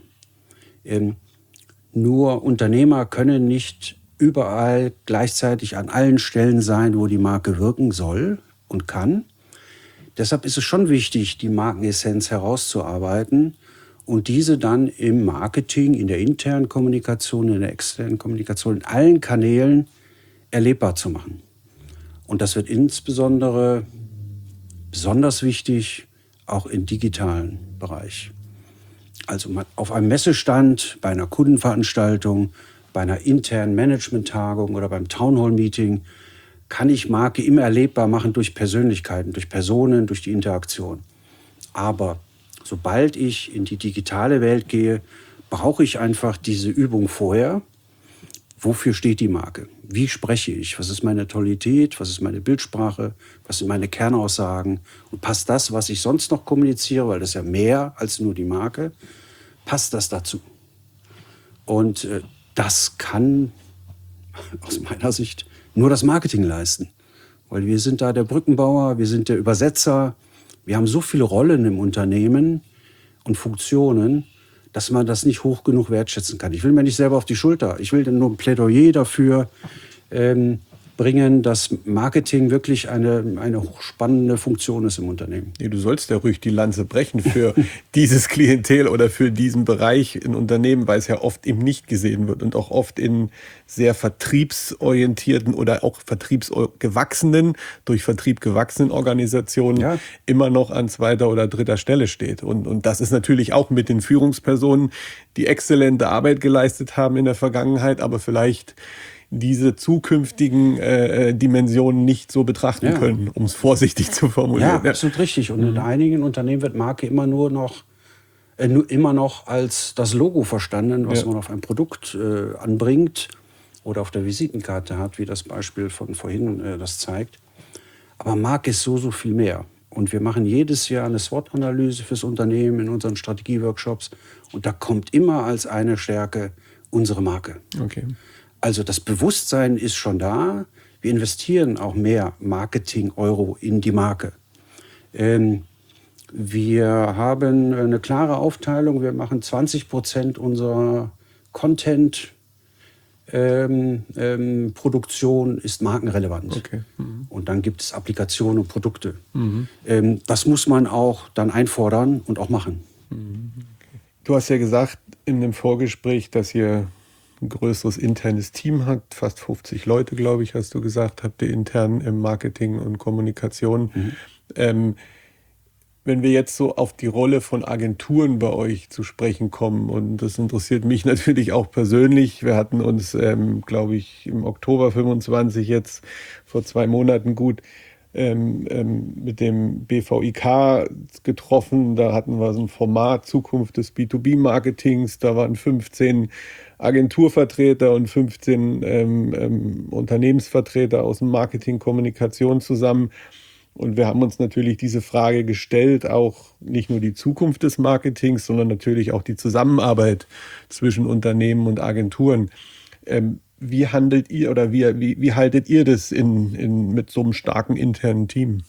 Nur Unternehmer können nicht überall gleichzeitig an allen Stellen sein, wo die Marke wirken soll und kann. Deshalb ist es schon wichtig, die Markenessenz herauszuarbeiten und diese dann im Marketing, in der internen Kommunikation, in der externen Kommunikation, in allen Kanälen erlebbar zu machen. Und das wird insbesondere besonders wichtig, auch im digitalen Bereich. Also auf einem Messestand, bei einer Kundenveranstaltung, bei einer internen Management-Tagung oder beim Townhall-Meeting kann ich Marke immer erlebbar machen durch Persönlichkeiten, durch Personen, durch die Interaktion. Aber sobald ich in die digitale Welt gehe, brauche ich einfach diese Übung vorher. Wofür steht die Marke? Wie spreche ich? Was ist meine Tonalität? Was ist meine Bildsprache? Was sind meine Kernaussagen? Und passt das, was ich sonst noch kommuniziere, weil das ist ja mehr als nur die Marke, passt das dazu? Und das kann aus meiner Sicht nur das Marketing leisten. Weil wir sind da der Brückenbauer, wir sind der Übersetzer. Wir haben so viele Rollen im Unternehmen und Funktionen, dass man das nicht hoch genug wertschätzen kann. Ich will mir nicht selber auf die Schulter. Ich will dann nur ein Plädoyer dafür, bringen, dass Marketing wirklich eine hochspannende Funktion ist im Unternehmen. Nee, du sollst ja ruhig die Lanze brechen für dieses Klientel oder für diesen Bereich in Unternehmen, weil es ja oft eben nicht gesehen wird und auch oft in sehr vertriebsorientierten oder auch durch Vertrieb gewachsenen Organisationen immer noch an 2. oder 3. Stelle steht. Und das ist natürlich auch mit den Führungspersonen, die exzellente Arbeit geleistet haben in der Vergangenheit, aber vielleicht diese zukünftigen Dimensionen nicht so betrachten können, um es vorsichtig zu formulieren. Ja, absolut richtig. Und in einigen Unternehmen wird Marke immer noch als das Logo verstanden, was man auf ein Produkt anbringt oder auf der Visitenkarte hat, wie das Beispiel von vorhin das zeigt. Aber Marke ist so viel mehr. Und wir machen jedes Jahr eine SWOT-Analyse fürs Unternehmen in unseren Strategieworkshops. Und da kommt immer als eine Stärke unsere Marke. Okay. Also das Bewusstsein ist schon da. Wir investieren auch mehr Marketing-Euro in die Marke. Wir haben eine klare Aufteilung. Wir machen 20% unserer Content-Produktion ist markenrelevant. Okay. Und dann gibt es Applikationen und Produkte. Das muss man auch dann einfordern und auch machen. Du hast ja gesagt in dem Vorgespräch, dass ihr ein größeres internes Team habt, fast 50 Leute, glaube ich, hast du gesagt, habt ihr intern im Marketing und Kommunikation. Wenn wir jetzt so auf die Rolle von Agenturen bei euch zu sprechen kommen, und das interessiert mich natürlich auch persönlich, wir hatten uns, glaube ich, im Oktober 25 jetzt vor 2 Monaten gut mit dem BVIK getroffen. Da hatten wir so ein Format Zukunft des B2B-Marketings. Da waren 15 Agenturvertreter und 15 Unternehmensvertreter aus dem Marketing, Kommunikation zusammen. Und wir haben uns natürlich diese Frage gestellt, auch nicht nur die Zukunft des Marketings, sondern natürlich auch die Zusammenarbeit zwischen Unternehmen und Agenturen. Wie handelt ihr oder wie haltet ihr das mit so einem starken internen Team?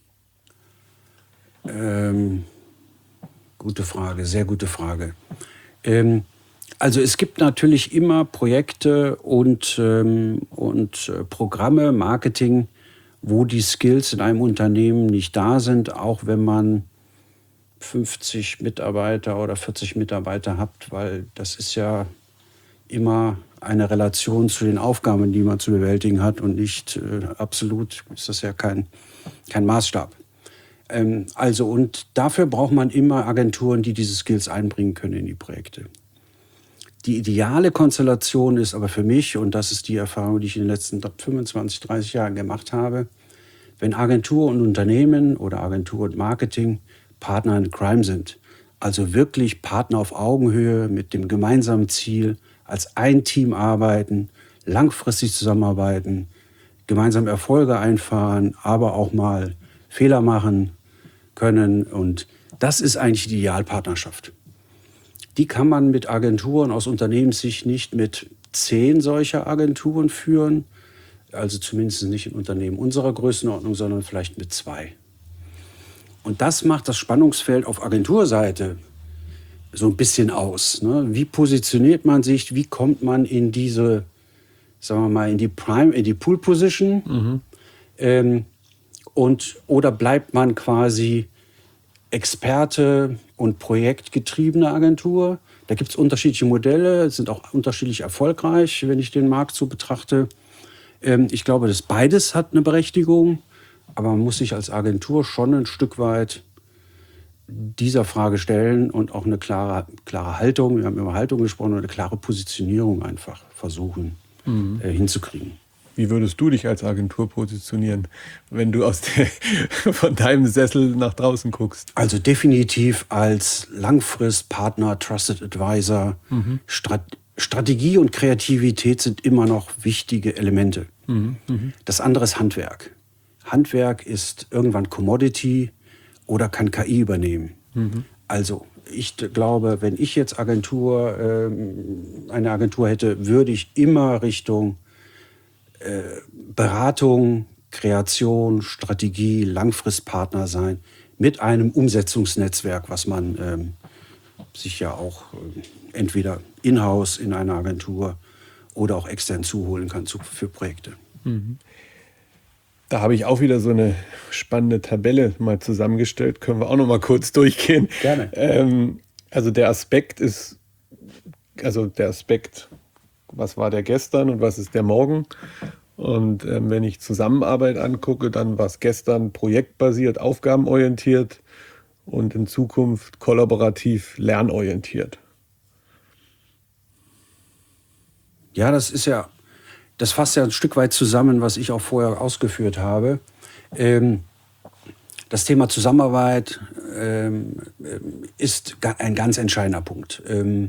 Gute Frage, sehr gute Frage. Also es gibt natürlich immer Projekte und Programme, Marketing, wo die Skills in einem Unternehmen nicht da sind, auch wenn man 50 Mitarbeiter oder 40 Mitarbeiter hat, weil das ist ja immer eine Relation zu den Aufgaben, die man zu bewältigen hat und nicht absolut ist das ja kein Maßstab. Und dafür braucht man immer Agenturen, die diese Skills einbringen können in die Projekte. Die ideale Konstellation ist aber für mich, und das ist die Erfahrung, die ich in den letzten 25, 30 Jahren gemacht habe, wenn Agentur und Unternehmen oder Agentur und Marketing Partner in Crime sind, also wirklich Partner auf Augenhöhe mit dem gemeinsamen Ziel, als ein Team arbeiten, langfristig zusammenarbeiten, gemeinsam Erfolge einfahren, aber auch mal Fehler machen können. Und das ist eigentlich die Idealpartnerschaft. Die kann man mit Agenturen aus Unternehmenssicht nicht mit 10 solcher Agenturen führen, also zumindest nicht in Unternehmen unserer Größenordnung, sondern vielleicht mit 2. Und das macht das Spannungsfeld auf Agenturseite so ein bisschen aus. Ne? Wie positioniert man sich? Wie kommt man in diese, sagen wir mal, in die Pool Position? Oder bleibt man quasi Experte und projektgetriebene Agentur? Da gibt es unterschiedliche Modelle, sind auch unterschiedlich erfolgreich, wenn ich den Markt so betrachte. Ich glaube, dass beides hat eine Berechtigung, aber man muss sich als Agentur schon ein Stück weit dieser Frage stellen und auch eine klare Haltung, wir haben über Haltung gesprochen, eine klare Positionierung einfach versuchen hinzukriegen. Wie würdest du dich als Agentur positionieren, wenn du von deinem Sessel nach draußen guckst? Also definitiv als Langfristpartner, Trusted Advisor. Strategie und Kreativität sind immer noch wichtige Elemente. Das andere ist Handwerk. Handwerk ist irgendwann Commodity oder kann KI übernehmen. Also ich glaube, wenn ich jetzt eine Agentur hätte, würde ich immer Richtung Beratung, Kreation, Strategie, Langfristpartner sein, mit einem Umsetzungsnetzwerk, was man sich ja auch entweder in-house in einer Agentur oder auch extern zuholen kann für Projekte. Da habe ich auch wieder so eine spannende Tabelle mal zusammengestellt. Können wir auch noch mal kurz durchgehen. Gerne. Also der Aspekt, was war der gestern und was ist der morgen? Und wenn ich Zusammenarbeit angucke, dann war es gestern projektbasiert, aufgabenorientiert und in Zukunft kollaborativ, lernorientiert. Ja, das fasst ja ein Stück weit zusammen, was ich auch vorher ausgeführt habe. Das Thema Zusammenarbeit ist ein ganz entscheidender Punkt.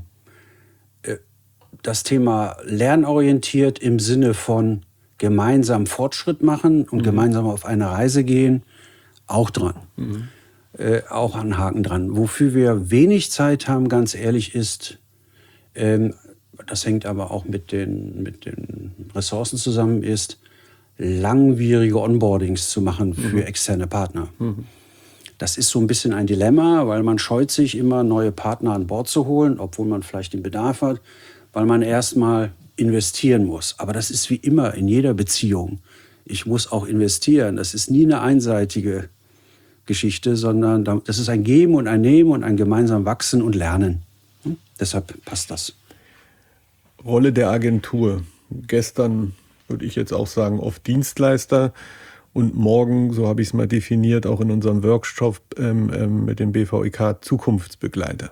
Das Thema lernorientiert im Sinne von gemeinsam Fortschritt machen und gemeinsam auf eine Reise gehen, auch dran. Auch ein Haken dran. Wofür wir wenig Zeit haben, ganz ehrlich, ist, das hängt aber auch mit den Ressourcen zusammen, ist, langwierige Onboardings zu machen für externe Partner. Das ist so ein bisschen ein Dilemma, weil man scheut sich immer, neue Partner an Bord zu holen, obwohl man vielleicht den Bedarf hat, weil man erstmal investieren muss. Aber das ist wie immer in jeder Beziehung. Ich muss auch investieren. Das ist nie eine einseitige Geschichte, sondern das ist ein Geben und ein Nehmen und ein gemeinsam Wachsen und Lernen. Deshalb passt das. Rolle der Agentur. Gestern würde ich jetzt auch sagen, oft Dienstleister und morgen, so habe ich es mal definiert, auch in unserem Workshop mit dem BVIK Zukunftsbegleiter.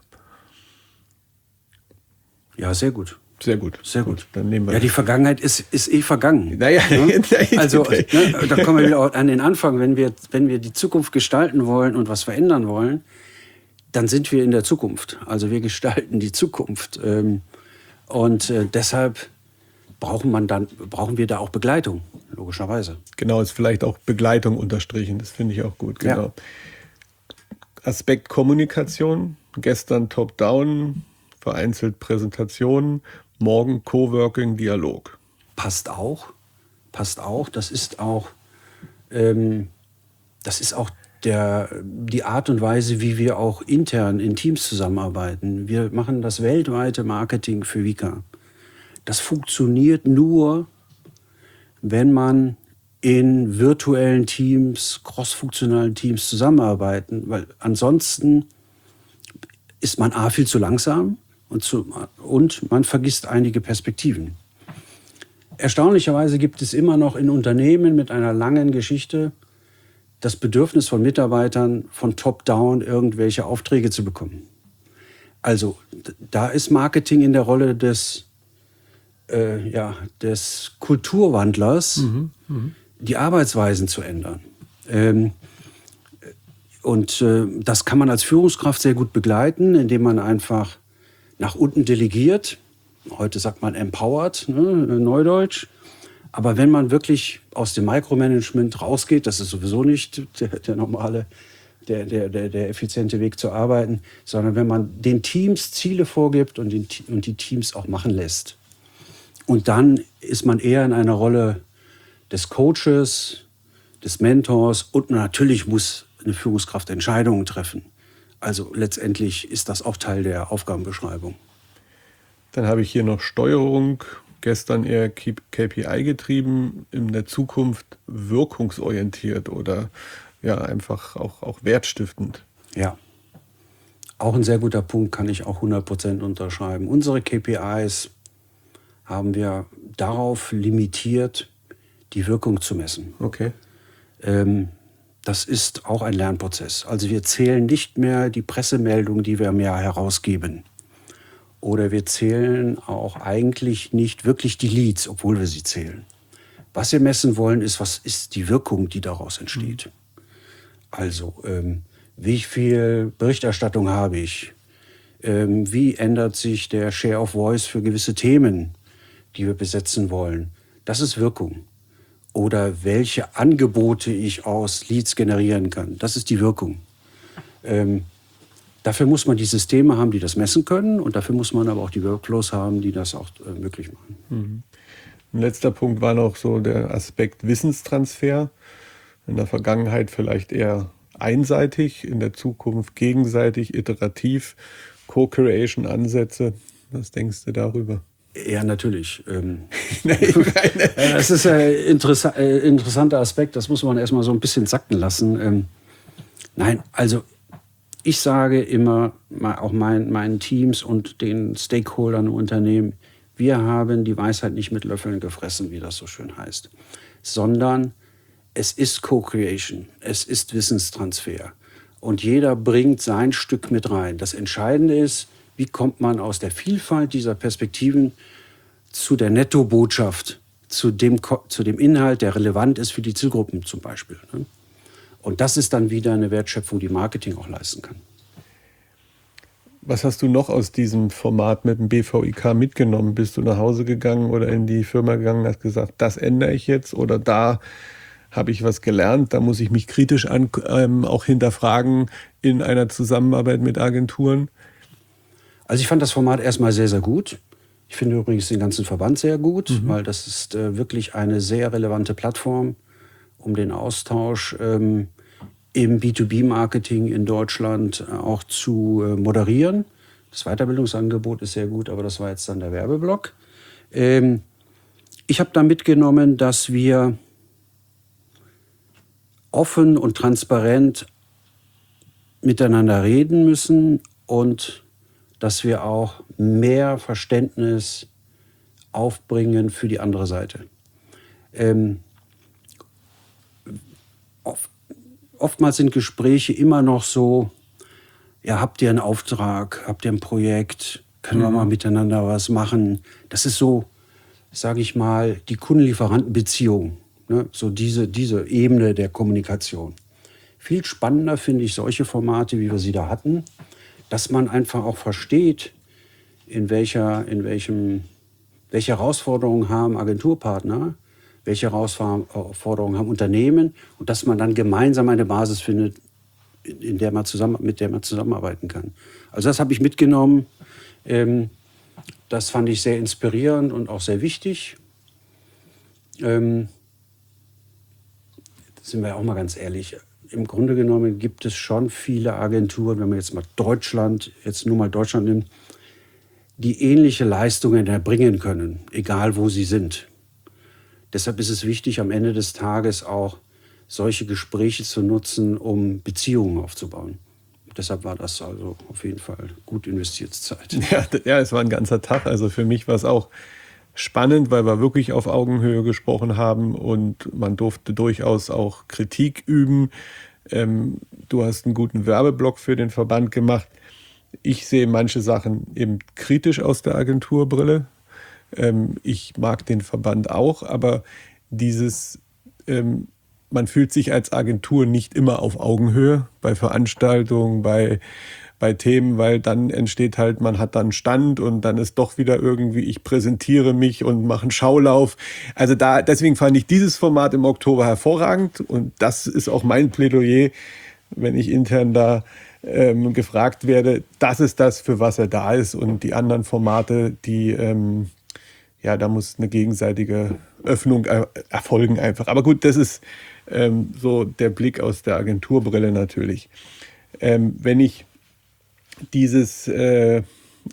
Ja, sehr gut. Sehr gut. Sehr gut. Dann nehmen wir ja, die Vergangenheit ist vergangen. Naja, ne? Also, da kommen wir wieder auch an den Anfang. Wenn wir die Zukunft gestalten wollen und was verändern wollen, dann sind wir in der Zukunft. Also wir gestalten die Zukunft. Und deshalb brauchen wir da auch Begleitung, logischerweise. Genau, ist vielleicht auch Begleitung unterstrichen. Das finde ich auch gut. Genau. Ja. Aspekt Kommunikation. Gestern Top-Down, vereinzelt Präsentationen. Morgen Coworking, Dialog. Passt auch. Das ist auch die Art und Weise, wie wir auch intern in Teams zusammenarbeiten. Wir machen das weltweite Marketing für Vika. Das funktioniert nur, wenn man in virtuellen Teams, crossfunktionalen Teams zusammenarbeiten, weil ansonsten ist man viel zu langsam und man vergisst einige Perspektiven. Erstaunlicherweise gibt es immer noch in Unternehmen mit einer langen Geschichte das Bedürfnis von Mitarbeitern, von Top-Down irgendwelche Aufträge zu bekommen. Also da ist Marketing in der Rolle des Kulturwandlers, die Arbeitsweisen zu ändern. Das kann man als Führungskraft sehr gut begleiten, indem man einfach nach unten delegiert. Heute sagt man empowert, Neudeutsch. Aber wenn man wirklich aus dem Micromanagement rausgeht, das ist sowieso nicht der normale, der effiziente Weg zu arbeiten, sondern wenn man den Teams Ziele vorgibt und die Teams auch machen lässt. Und dann ist man eher in einer Rolle des Coaches, des Mentors und natürlich muss eine Führungskraft Entscheidungen treffen. Also letztendlich ist das auch Teil der Aufgabenbeschreibung. Dann habe ich hier noch Steuerung, gestern eher KPI getrieben, in der Zukunft wirkungsorientiert oder ja einfach auch wertstiftend. Ja, auch ein sehr guter Punkt, kann ich auch 100% unterschreiben. Unsere KPIs haben wir darauf limitiert, die Wirkung zu messen. Okay. Das ist auch ein Lernprozess. Also wir zählen nicht mehr die Pressemeldungen, die wir im Jahr herausgeben. Oder wir zählen auch eigentlich nicht wirklich die Leads, obwohl wir sie zählen. Was wir messen wollen, ist, was ist die Wirkung, die daraus entsteht. Also, wie viel Berichterstattung habe ich? Wie ändert sich der Share of Voice für gewisse Themen, die wir besetzen wollen? Das ist Wirkung. Oder welche Angebote ich aus Leads generieren kann. Das ist die Wirkung. Dafür muss man die Systeme haben, die das messen können. Und dafür muss man aber auch die Workflows haben, die das auch möglich machen. Ein letzter Punkt war noch so der Aspekt Wissenstransfer. In der Vergangenheit vielleicht eher einseitig, in der Zukunft gegenseitig, iterativ, Co-Creation-Ansätze. Was denkst du darüber? Ja, natürlich. Nee, Das ist ein interessanter Aspekt, das muss man erstmal so ein bisschen sacken lassen. Nein, also ich sage immer, auch meinen Teams und den Stakeholdern im Unternehmen, wir haben die Weisheit nicht mit Löffeln gefressen, wie das so schön heißt, sondern es ist Co-Creation, es ist Wissenstransfer. Und jeder bringt sein Stück mit rein. Das Entscheidende ist, wie kommt man aus der Vielfalt dieser Perspektiven zu der Nettobotschaft, zu dem Inhalt, der relevant ist für die Zielgruppen zum Beispiel. Und das ist dann wieder eine Wertschöpfung, die Marketing auch leisten kann. Was hast du noch aus diesem Format mit dem BVIK mitgenommen? Bist du nach Hause gegangen oder in die Firma gegangen und hast gesagt, das ändere ich jetzt oder da habe ich was gelernt, da muss ich mich kritisch auch hinterfragen in einer Zusammenarbeit mit Agenturen? Also ich fand das Format erstmal sehr, sehr gut. Ich finde übrigens den ganzen Verband sehr gut, weil das ist wirklich eine sehr relevante Plattform, um den Austausch im B2B-Marketing in Deutschland auch zu moderieren. Das Weiterbildungsangebot ist sehr gut, aber das war jetzt dann der Werbeblock. Ich habe da mitgenommen, dass wir offen und transparent miteinander reden müssen und dass wir auch mehr Verständnis aufbringen für die andere Seite. Oftmals sind Gespräche immer noch so, ja, habt ihr einen Auftrag, habt ihr ein Projekt, können wir mal miteinander was machen. Das ist so, sage ich mal, die Kundenlieferantenbeziehung, ne? So diese Ebene der Kommunikation. Viel spannender finde ich solche Formate, wie wir sie da hatten, dass man einfach auch versteht, welche Herausforderungen haben Agenturpartner, welche Herausforderungen haben Unternehmen und dass man dann gemeinsam eine Basis findet, mit der man zusammenarbeiten kann. Also das habe ich mitgenommen. Das fand ich sehr inspirierend und auch sehr wichtig. Sind wir auch mal ganz ehrlich. Im Grunde genommen gibt es schon viele Agenturen, wenn man jetzt nur mal Deutschland nimmt, die ähnliche Leistungen erbringen können, egal wo sie sind. Deshalb ist es wichtig, am Ende des Tages auch solche Gespräche zu nutzen, um Beziehungen aufzubauen. Deshalb war das also auf jeden Fall gut investierte Zeit. Ja, es war ein ganzer Tag. Also für mich war es auch spannend, weil wir wirklich auf Augenhöhe gesprochen haben und man durfte durchaus auch Kritik üben. Du hast einen guten Werbeblock für den Verband gemacht. Ich sehe manche Sachen eben kritisch aus der Agenturbrille. Ich mag den Verband auch, aber man fühlt sich als Agentur nicht immer auf Augenhöhe bei Veranstaltungen, bei Themen, weil dann entsteht halt, man hat dann einen Stand und dann ist doch wieder irgendwie, ich präsentiere mich und mache einen Schaulauf. Also deswegen fand ich dieses Format im Oktober hervorragend und das ist auch mein Plädoyer, wenn ich intern da gefragt werde, das ist das, für was er da ist und die anderen Formate, da muss eine gegenseitige Öffnung erfolgen einfach. Aber gut, das ist so der Blick aus der Agenturbrille natürlich. Wenn ich diese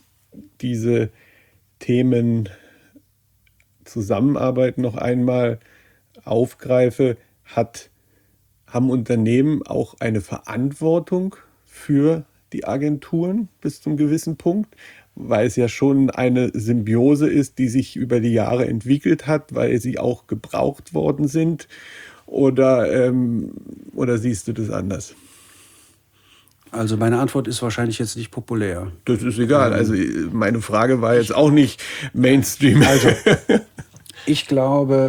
Themen Zusammenarbeit noch einmal aufgreife, haben Unternehmen auch eine Verantwortung für die Agenturen bis zum gewissen Punkt, weil es ja schon eine Symbiose ist, die sich über die Jahre entwickelt hat, weil sie auch gebraucht worden sind? Oder siehst du das anders? Also meine Antwort ist wahrscheinlich jetzt nicht populär. Das ist egal. Also meine Frage war jetzt auch nicht Mainstream. Also ich glaube,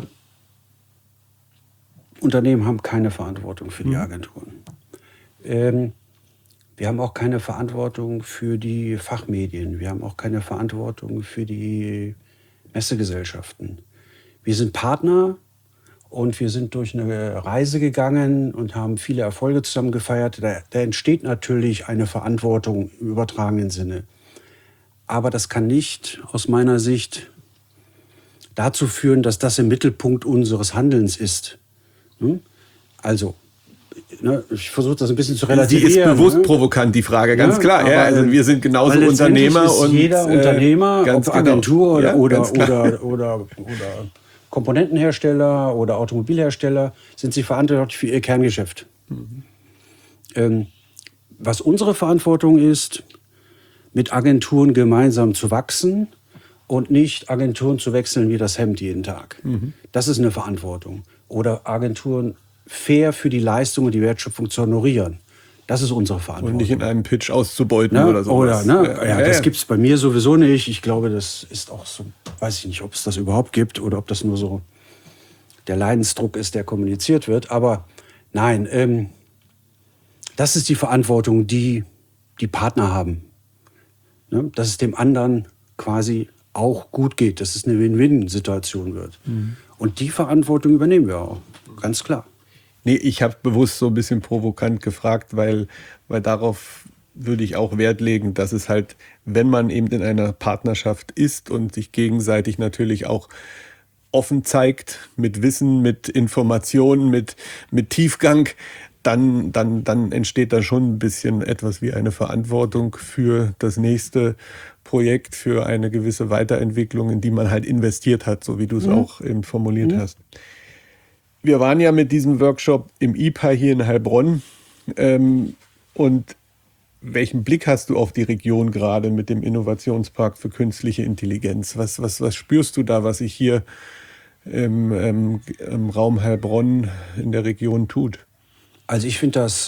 Unternehmen haben keine Verantwortung für die Agenturen. Wir haben auch keine Verantwortung für die Fachmedien. Wir haben auch keine Verantwortung für die Messegesellschaften. Wir sind Partner und wir sind durch eine Reise gegangen und haben viele Erfolge zusammen gefeiert. Da entsteht natürlich eine Verantwortung im übertragenen Sinne. Aber das kann nicht aus meiner Sicht dazu führen, dass das im Mittelpunkt unseres Handelns ist. Also ich versuche das ein bisschen zu Die relativieren. ist bewusst provokant, die Frage, ganz klar. Ja, also wir sind genauso weil Unternehmer. Ist und jeder Unternehmer, ob Agentur oder Komponentenhersteller oder Automobilhersteller, sind sie verantwortlich für ihr Kerngeschäft. Was unsere Verantwortung ist, mit Agenturen gemeinsam zu wachsen und nicht Agenturen zu wechseln wie das Hemd jeden Tag. Das ist eine Verantwortung. Oder Agenturen fair für die Leistung und die Wertschöpfung zu honorieren. Das ist unsere Verantwortung. Und nicht in einem Pitch auszubeuten oder sowas. Das gibt es bei mir sowieso nicht. Ich glaube, das ist auch so, weiß ich nicht, ob es das überhaupt gibt oder ob das nur so der Leidensdruck ist, der kommuniziert wird. Aber nein, das ist die Verantwortung, die die Partner haben. Ne? Dass es dem anderen quasi auch gut geht, dass es eine Win-Win-Situation wird. Und die Verantwortung übernehmen wir auch, ganz klar. Nee, ich habe bewusst so ein bisschen provokant gefragt, weil darauf würde ich auch Wert legen, dass es halt, wenn man eben in einer Partnerschaft ist und sich gegenseitig natürlich auch offen zeigt, mit Wissen, mit Informationen, mit Tiefgang, dann entsteht da schon ein bisschen etwas wie eine Verantwortung für das nächste Projekt, für eine gewisse Weiterentwicklung, in die man halt investiert hat, so wie du es auch eben formuliert hast. Wir waren ja mit diesem Workshop im IPA hier in Heilbronn. Und welchen Blick hast du auf die Region gerade mit dem Innovationspark für künstliche Intelligenz? Was spürst du da, was sich hier im Raum Heilbronn in der Region tut? Also ich finde das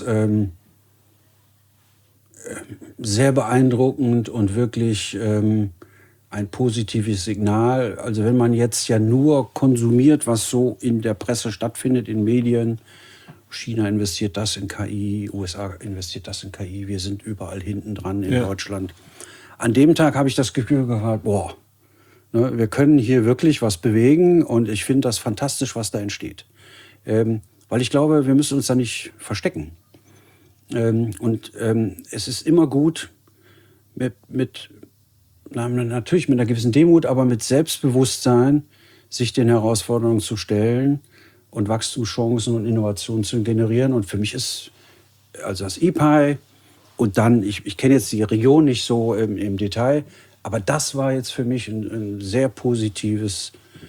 sehr beeindruckend und wirklich ein positives Signal. Also wenn man jetzt ja nur konsumiert, was so in der Presse stattfindet, in Medien, China investiert das in KI, USA investiert das in KI, wir sind überall hinten dran in Deutschland. An dem Tag habe ich das Gefühl gehabt, boah, ne, wir können hier wirklich was bewegen und ich finde das fantastisch, was da entsteht. Weil ich glaube, wir müssen uns da nicht verstecken. Es ist immer gut, natürlich mit einer gewissen Demut, aber mit Selbstbewusstsein, sich den Herausforderungen zu stellen und Wachstumschancen und Innovationen zu generieren. Und für mich ist also das IPAI und dann, ich kenne jetzt die Region nicht so im Detail, aber das war jetzt für mich ein sehr positives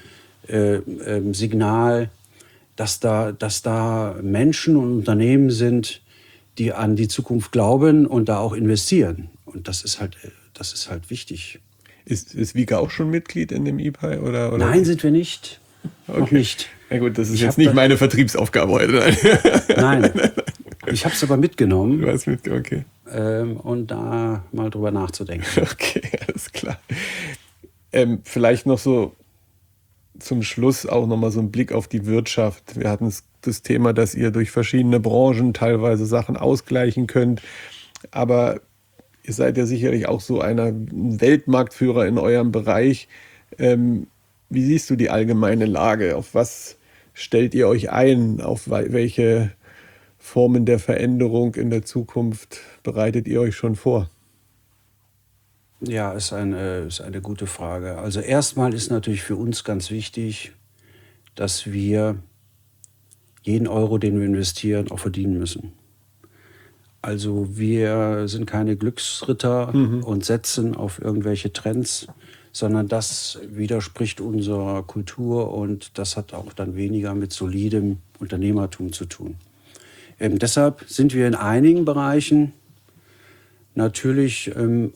Signal, dass da Menschen und Unternehmen sind, die an die Zukunft glauben und da auch investieren. Und das ist halt wichtig. Ist Vika auch schon Mitglied in dem IPAI? Oder? Nein, sind wir nicht. Okay. Noch nicht. Ja gut, das ist jetzt nicht meine Vertriebsaufgabe heute. Nein, ich habe es aber mitgenommen. Du hast okay. Und da mal drüber nachzudenken. Okay, alles klar. Vielleicht noch so zum Schluss auch nochmal so ein Blick auf die Wirtschaft. Wir hatten das Thema, dass ihr durch verschiedene Branchen teilweise Sachen ausgleichen könnt. Aber ihr seid ja sicherlich auch so ein Weltmarktführer in eurem Bereich. Wie siehst du die allgemeine Lage? Auf was stellt ihr euch ein? Auf welche Formen der Veränderung in der Zukunft bereitet ihr euch schon vor? Ja, ist eine gute Frage. Also erstmal ist natürlich für uns ganz wichtig, dass wir jeden Euro, den wir investieren, auch verdienen müssen. Also wir sind keine Glücksritter und setzen auf irgendwelche Trends, sondern das widerspricht unserer Kultur und das hat auch dann weniger mit solidem Unternehmertum zu tun. Deshalb sind wir in einigen Bereichen natürlich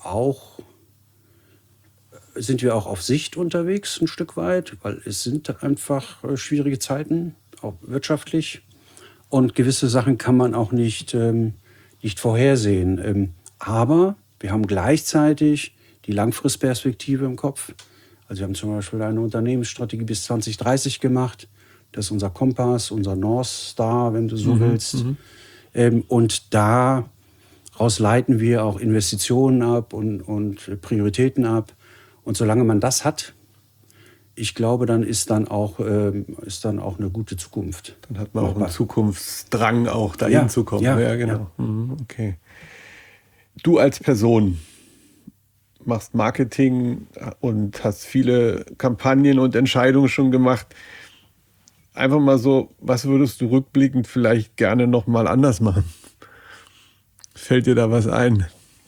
sind wir auch auf Sicht unterwegs ein Stück weit, weil es sind einfach schwierige Zeiten, auch wirtschaftlich. Und gewisse Sachen kann man auch nicht vorhersehen. Aber wir haben gleichzeitig die Langfristperspektive im Kopf. Also wir haben zum Beispiel eine Unternehmensstrategie bis 2030 gemacht. Das ist unser Kompass, unser North Star, wenn du so willst. Und daraus leiten wir auch Investitionen ab und Prioritäten ab. Und solange man das hat, ich glaube, dann ist dann auch eine gute Zukunft. Dann hat man auch einen Zukunftsdrang, auch dahin zu kommen. Ja, genau. Ja. Okay. Du als Person machst Marketing, und hast viele Kampagnen und Entscheidungen schon gemacht. einfach mal so, was würdest du rückblickend vielleicht gerne nochmal anders machen? Fällt dir da was ein?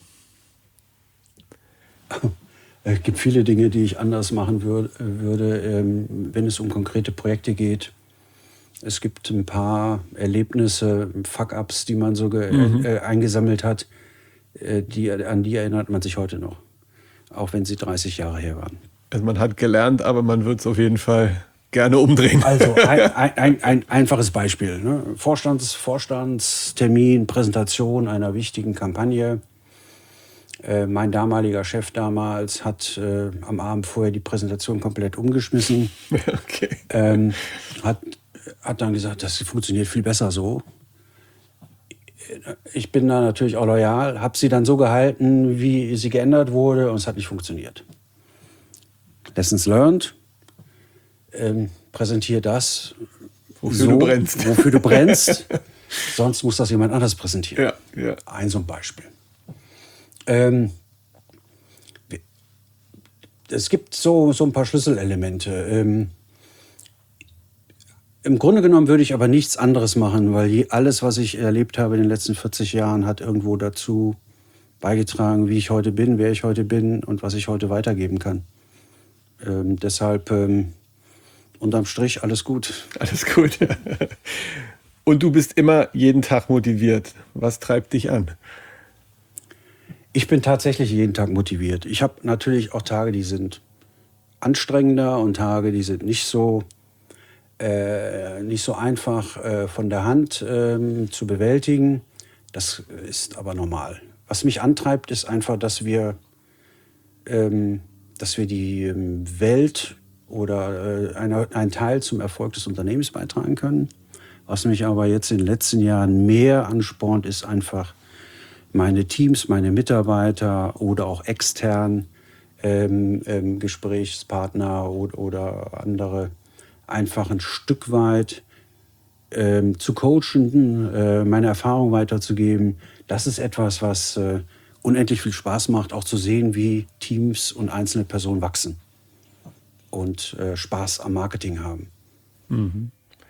Es gibt viele Dinge, die ich anders machen würde, wenn es um konkrete Projekte geht. Es gibt ein paar Erlebnisse, Fuck-ups, die man so eingesammelt hat, an die erinnert man sich heute noch, auch wenn sie 30 Jahre her waren. Also man hat gelernt, aber man wird es auf jeden Fall gerne umdrehen. Also ein einfaches Beispiel. Ne? Vorstandstermin, Präsentation einer wichtigen Kampagne. Mein damaliger Chef damals hat am Abend vorher die Präsentation komplett umgeschmissen. Okay. Hat dann gesagt, das funktioniert viel besser so. Ich bin da natürlich auch loyal, habe sie dann so gehalten, wie sie geändert wurde, und es hat nicht funktioniert. Lessons learned. Präsentiere das, wofür du brennst. Sonst muss das jemand anders präsentieren. Ja. Ein so ein Beispiel. Es gibt so ein paar Schlüsselelemente. Im Grunde genommen würde ich aber nichts anderes machen, weil alles, was ich erlebt habe in den letzten 40 Jahren, hat irgendwo dazu beigetragen, wie ich heute bin, wer ich heute bin und was ich heute weitergeben kann. Deshalb unterm Strich alles gut. Alles gut. Und du bist immer jeden Tag motiviert. Was treibt dich an? Ich bin tatsächlich jeden Tag motiviert. Ich habe natürlich auch Tage, die sind anstrengender und Tage, die sind nicht so einfach von der Hand zu bewältigen. Das ist aber normal. Was mich antreibt, ist einfach, dass wir die Welt oder einen Teil zum Erfolg des Unternehmens beitragen können. Was mich aber jetzt in den letzten Jahren mehr anspornt, ist einfach meine Teams, meine Mitarbeiter oder auch extern Gesprächspartner oder andere einfach ein Stück weit zu coachen, meine Erfahrung weiterzugeben. Das ist etwas, was unendlich viel Spaß macht, auch zu sehen, wie Teams und einzelne Personen wachsen und Spaß am Marketing haben. Mhm.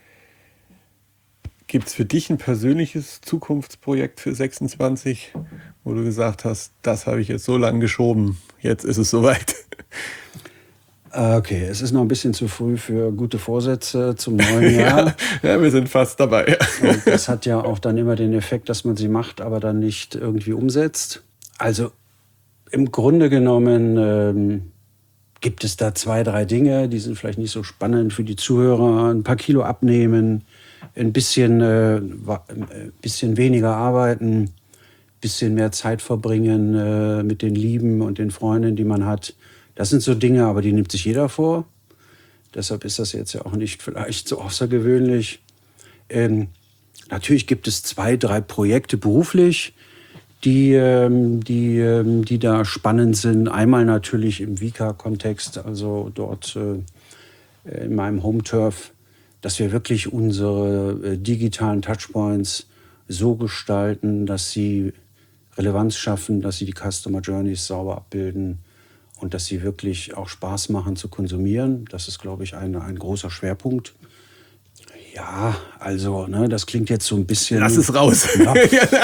Gibt es für dich ein persönliches Zukunftsprojekt für 26, wo du gesagt hast, das habe ich jetzt so lange geschoben, jetzt ist es soweit? Okay, es ist noch ein bisschen zu früh für gute Vorsätze zum neuen Jahr. Ja, wir sind fast dabei. Und das hat ja auch dann immer den Effekt, dass man sie macht, aber dann nicht irgendwie umsetzt. Also im Grunde genommen gibt es da 2, 3 Dinge, die sind vielleicht nicht so spannend für die Zuhörer. Ein paar Kilo abnehmen, ein bisschen weniger arbeiten, ein bisschen mehr Zeit verbringen mit den Lieben und den Freunden, die man hat. Das sind so Dinge, aber die nimmt sich jeder vor. Deshalb ist das jetzt ja auch nicht vielleicht so außergewöhnlich. Natürlich gibt es 2, 3 Projekte beruflich, die da spannend sind. Einmal natürlich im Vika-Kontext, also dort in meinem Home-Turf, dass wir wirklich unsere digitalen Touchpoints so gestalten, dass sie Relevanz schaffen, dass sie die Customer Journeys sauber abbilden und dass sie wirklich auch Spaß machen zu konsumieren. Das ist, glaube ich, ein großer Schwerpunkt. Ja, also, das klingt jetzt so ein bisschen... Lass es raus. Ja,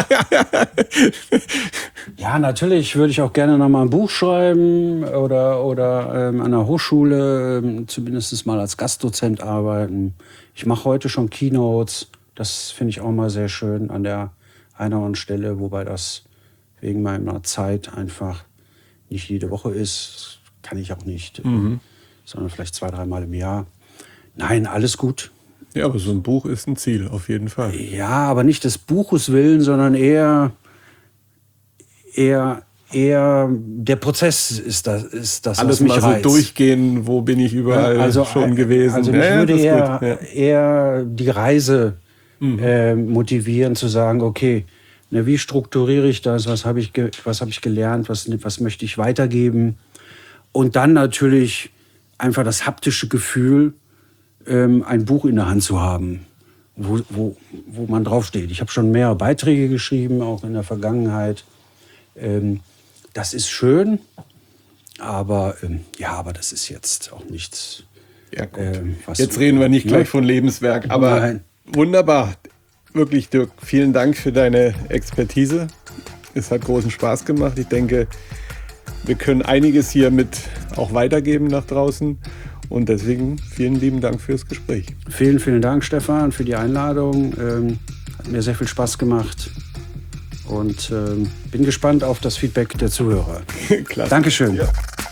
ja, natürlich würde ich auch gerne noch mal ein Buch schreiben oder an der Hochschule zumindest mal als Gastdozent arbeiten. Ich mache heute schon Keynotes. Das finde ich auch mal sehr schön an der einen oder anderen Stelle, wobei das wegen meiner Zeit einfach nicht jede Woche ist. Kann ich auch nicht, sondern vielleicht 2, 3 Mal im Jahr. Nein, alles gut. Ja, aber so ein Buch ist ein Ziel, auf jeden Fall. Ja, aber nicht des Buches willen, sondern eher der Prozess ist das alles was mich mal reizt. So durchgehen, wo bin ich überall schon gewesen. Also mich würde eher die Reise motivieren, zu sagen, okay, wie strukturiere ich das, was habe ich gelernt, was möchte ich weitergeben, und dann natürlich einfach das haptische Gefühl, ein Buch in der Hand zu haben, wo man draufsteht. Ich habe schon mehrere Beiträge geschrieben, auch in der Vergangenheit. Das ist schön, aber das ist jetzt auch nichts Ja, gut. Jetzt reden wir nicht gleich von Lebenswerk, aber nein. Wunderbar. Wirklich, Dirk, vielen Dank für deine Expertise. Es hat großen Spaß gemacht. Ich denke, wir können einiges hier mit auch weitergeben nach draußen. Und deswegen vielen lieben Dank fürs Gespräch. Vielen, vielen Dank, Stefan, für die Einladung. Hat mir sehr viel Spaß gemacht. Und bin gespannt auf das Feedback der Zuhörer. Klasse. Dankeschön. Ja.